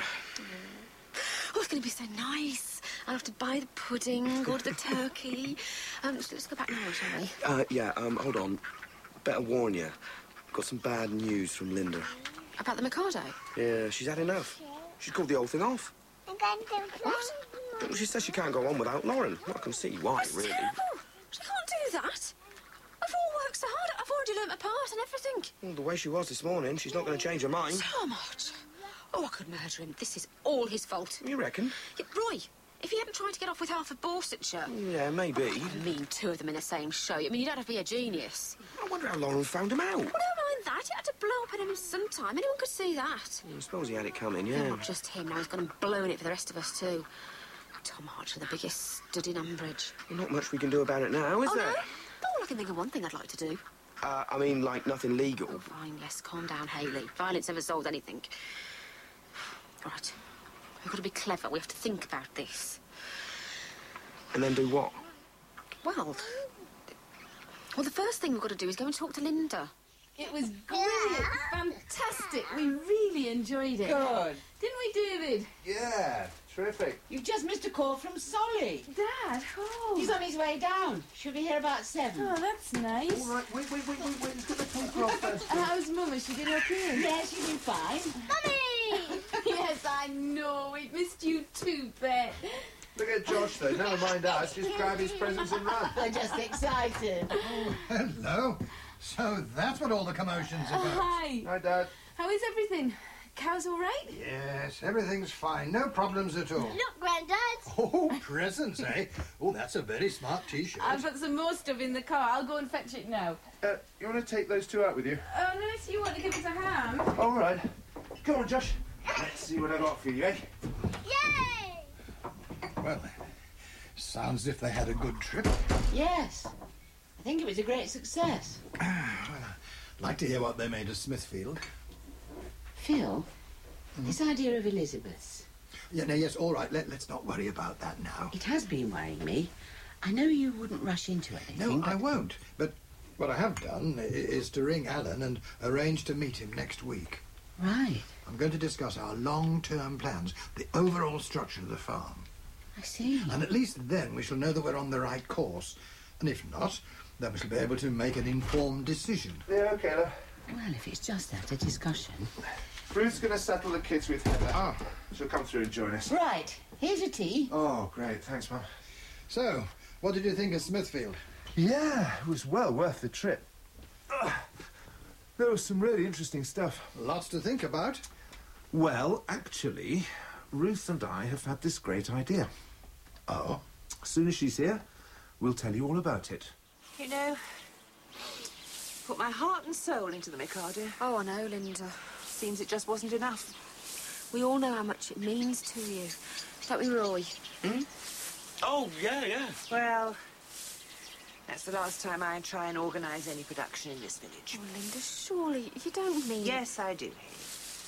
Oh, it's going to be so nice. I'll have to buy the pudding, order the turkey. Um, let's, let's go back now, shall we? Uh, yeah, um, hold on. Better warn you. Got some bad news from Linda. About the Mikado? Yeah, she's had enough. She's called the whole thing off. I'm going to do What? She says she can't go on without Lauren. Well, I can see why, That's really. terrible. She can't do that. I've all worked so hard. I've already learnt my part and everything. Well, the way she was this morning, she's not going to change her mind. So much. Oh, I could murder him. This is all his fault. You reckon? Yeah, Roy, if he hadn't tried to get off with half of Borsetshire... Yeah, maybe. I mean, two of them in the same show. I mean, you don't have to be a genius. I wonder how Lauren found him out. Well, never mind that. He had to blow up at him sometime. Anyone could see that. I suppose he had it coming, yeah. Not just him. Now he's gone and blown it for the rest of us, too. Tom Archer, the biggest stud in Ambridge. Not much we can do about it now, is oh, there? No? Oh, I can think of one thing I'd like to do. Uh, I mean, like, nothing legal. Oh, fine, yes, calm down, Hayley. Violence never solved anything. All right. We've got to be clever. We have to think about this. And then do what? Well... Well, the first thing we've got to do is go and talk to Linda. It was brilliant. Fantastic. We really enjoyed it. Good. Didn't we, David? Yeah, terrific. You've just missed a call from Solly. Dad, oh. He's on his way down. Should be here about seven. Oh, that's nice. All right, wait, wait, wait, wait, wait. Let's get the talker off first. And how's Mum? Is she did okay? Yeah, she's been fine. Mummy! Yes, I know. We missed you too, Bet. Look at Josh, though. Never mind us. Just grab his presents and run. They're just excited. Oh, hello. So that's what all the commotion's Uh, about. hi. Hi, Dad. How is everything? Cows all right? Yes, everything's fine. No problems at all. Look, Grandad. Oh, presents, eh? Oh, that's a very smart T-shirt. I've got some more stuff in the car. I'll go and fetch it now. Uh, you want to take those two out with you? Oh, unless you want to give us a hand. All right. Come on, Josh. Let's see what I got for you, eh? Yay! Well, sounds as if they had a good trip. Yes. I think it was a great success. Well, I'd like to hear what they made of Smithfield. Phil, this idea of Elizabeth's. Yeah, no, yes, all right. Let, let's not worry about that now. It has been worrying me. I know you wouldn't rush into anything. No, but... I won't. But what I have done i- is to ring Alan and arrange to meet him next week. Right. I'm going to discuss our long-term plans, the overall structure of the farm. I see. And at least then we shall know that we're on the right course. And if not, then we shall be able to make an informed decision. Yeah, okay, love. Well, if it's just that, a discussion. Ruth's going to settle the kids with Heather. Ah. She'll come through and join us. Right. Here's your tea. Oh, great. Thanks, Mum. So, what did you think of Smithfield? Yeah, it was well worth the trip. Ugh. There was some really interesting stuff. Lots to think about. Well, actually, Ruth and I have had this great idea. Oh? As soon as she's here, we'll tell you all about it. You know, put my heart and soul into the Mikado. Oh, I know, Linda. Seems it just wasn't enough. We all know how much it means to you. Don't we, Roy? Hmm? Oh, yeah, yeah. Well, that's the last time I try and organise any production in this village. Oh, Linda, surely you don't mean... Yes, I do, Hayley.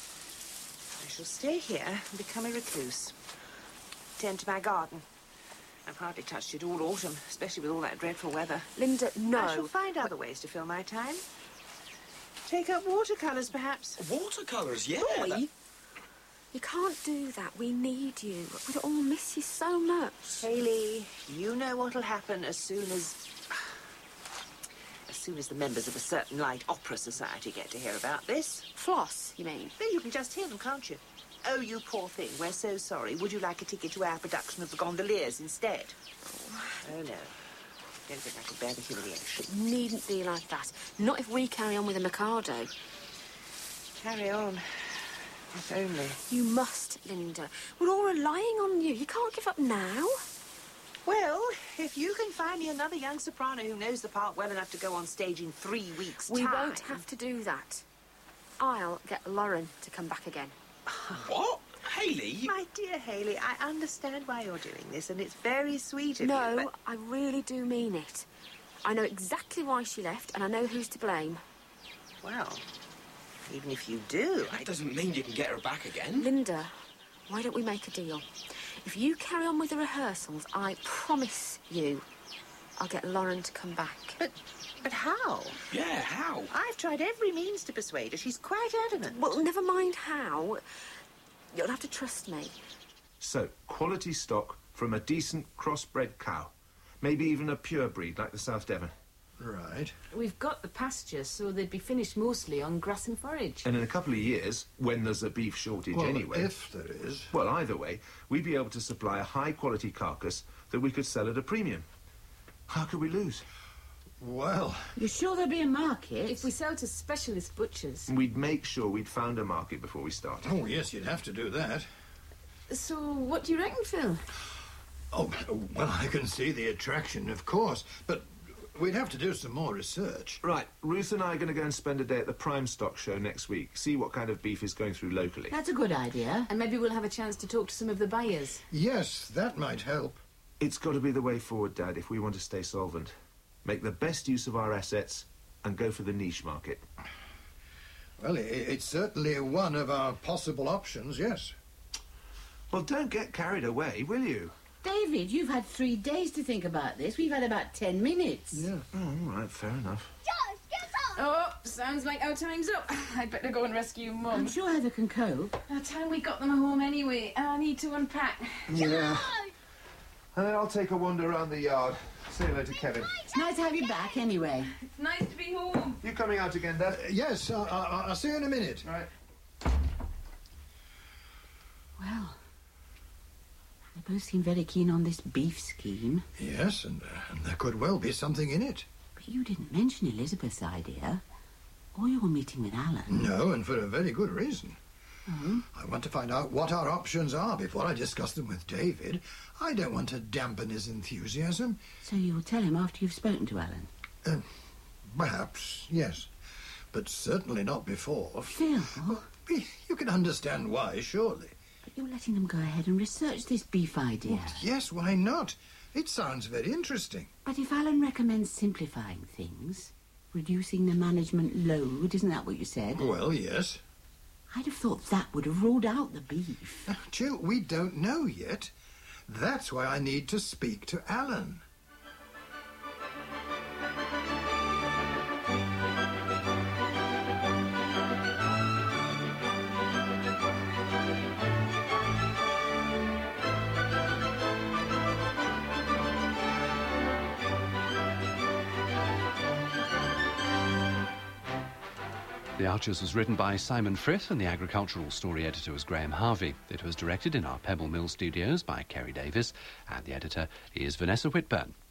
I shall stay here and become a recluse. Tend to my garden. I've hardly touched it all autumn, especially with all that dreadful weather. Linda, no. I shall find other ways to fill my time. Take up watercolours, perhaps. Watercolours, yeah. Roy, that- you can't do that. We need you. We'd all miss you so much. Hayley, you know what'll happen as soon as... as soon as the members of a certain light opera society get to hear about this. Floss, you mean? Then you can just hear them, can't you? Oh, you poor thing, we're so sorry. Would you like a ticket to our production of The Gondoliers instead? Oh, no. Don't think I could bear the humiliation. It needn't be like that. Not if we carry on with the Mikado. Carry on. If only. You must, Linda. We're all relying on you. You can't give up now. Well, if you can find me another young soprano who knows the part well enough to go on stage in three weeks' We time... won't have to do that. I'll get Lauren to come back again. What? Hayley? My dear Hayley, I understand why you're doing this, and it's very sweet of No, you, but... I really do mean it. I know exactly why she left, and I know who's to blame. Well, even if you do... That doesn't mean you can get her back again. Linda, why don't we make a deal? If you carry on with the rehearsals, I promise you I'll get Lauren to come back. But, but how? Yeah, how? I've tried every means to persuade her. She's quite adamant. Well, never mind how. You'll have to trust me. So, quality stock from a decent crossbred cow. Maybe even a pure breed like the South Devon. Right. We've got the pasture, so they'd be finished mostly on grass and forage. And in a couple of years, when there's a beef shortage Well, anyway... if there is. Well, either way, we'd be able to supply a high-quality carcass that we could sell at a premium. How could we lose? Well... You sure there'll be a market? If we sell to specialist butchers. We'd make sure we'd found a market before we started. Oh, yes, you'd have to do that. So, what do you reckon, Phil? Oh, well, I can see the attraction, of course, but we'd have to do some more research. Right, Ruth and I are going to go and spend a day at the Prime Stock Show next week, see what kind of beef is going through locally. That's a good idea. And maybe we'll have a chance to talk to some of the buyers. Yes, that might help. It's got to be the way forward, Dad, if we want to stay solvent. Make the best use of our assets and go for the niche market. Well, it's certainly one of our possible options, yes. Well, don't get carried away, will you? David, you've had three days to think about this. We've had about ten minutes. Yeah. Oh, all right, fair enough. George, get up! Oh, sounds like our time's up. I'd better go and rescue Mum. I'm sure Heather can cope. By the time we got them home anyway, I need to unpack. Yeah. And then I'll take a wander around the yard. Say hello to Kevin. It's nice to have you back, anyway. It's nice to be home. You coming out again, Dad? Uh, yes, I, I, I'll see you in a minute. Right. Well, they both seem very keen on this beef scheme. Yes, and, uh, and there could well be something in it. But you didn't mention Elizabeth's idea, or your meeting with Alan. No, and for a very good reason. Oh? I want to find out what our options are before I discuss them with David. I don't want to dampen his enthusiasm. So you'll tell him after you've spoken to Alan? Uh, perhaps, yes. But certainly not before. Phil? Well, you can understand why, surely. But you're letting them go ahead and research this beef idea. Well, yes, why not? It sounds very interesting. But if Alan recommends simplifying things, reducing the management load, isn't that what you said? Well, yes. I'd have thought that would have ruled out the beef. Uh, Jill, we don't know yet. That's why I need to speak to Alan. The Archers was written by Simon Frith and the agricultural story editor was Graham Harvey. It was directed in our Pebble Mill studios by Kerry Davis and the editor is Vanessa Whitburn.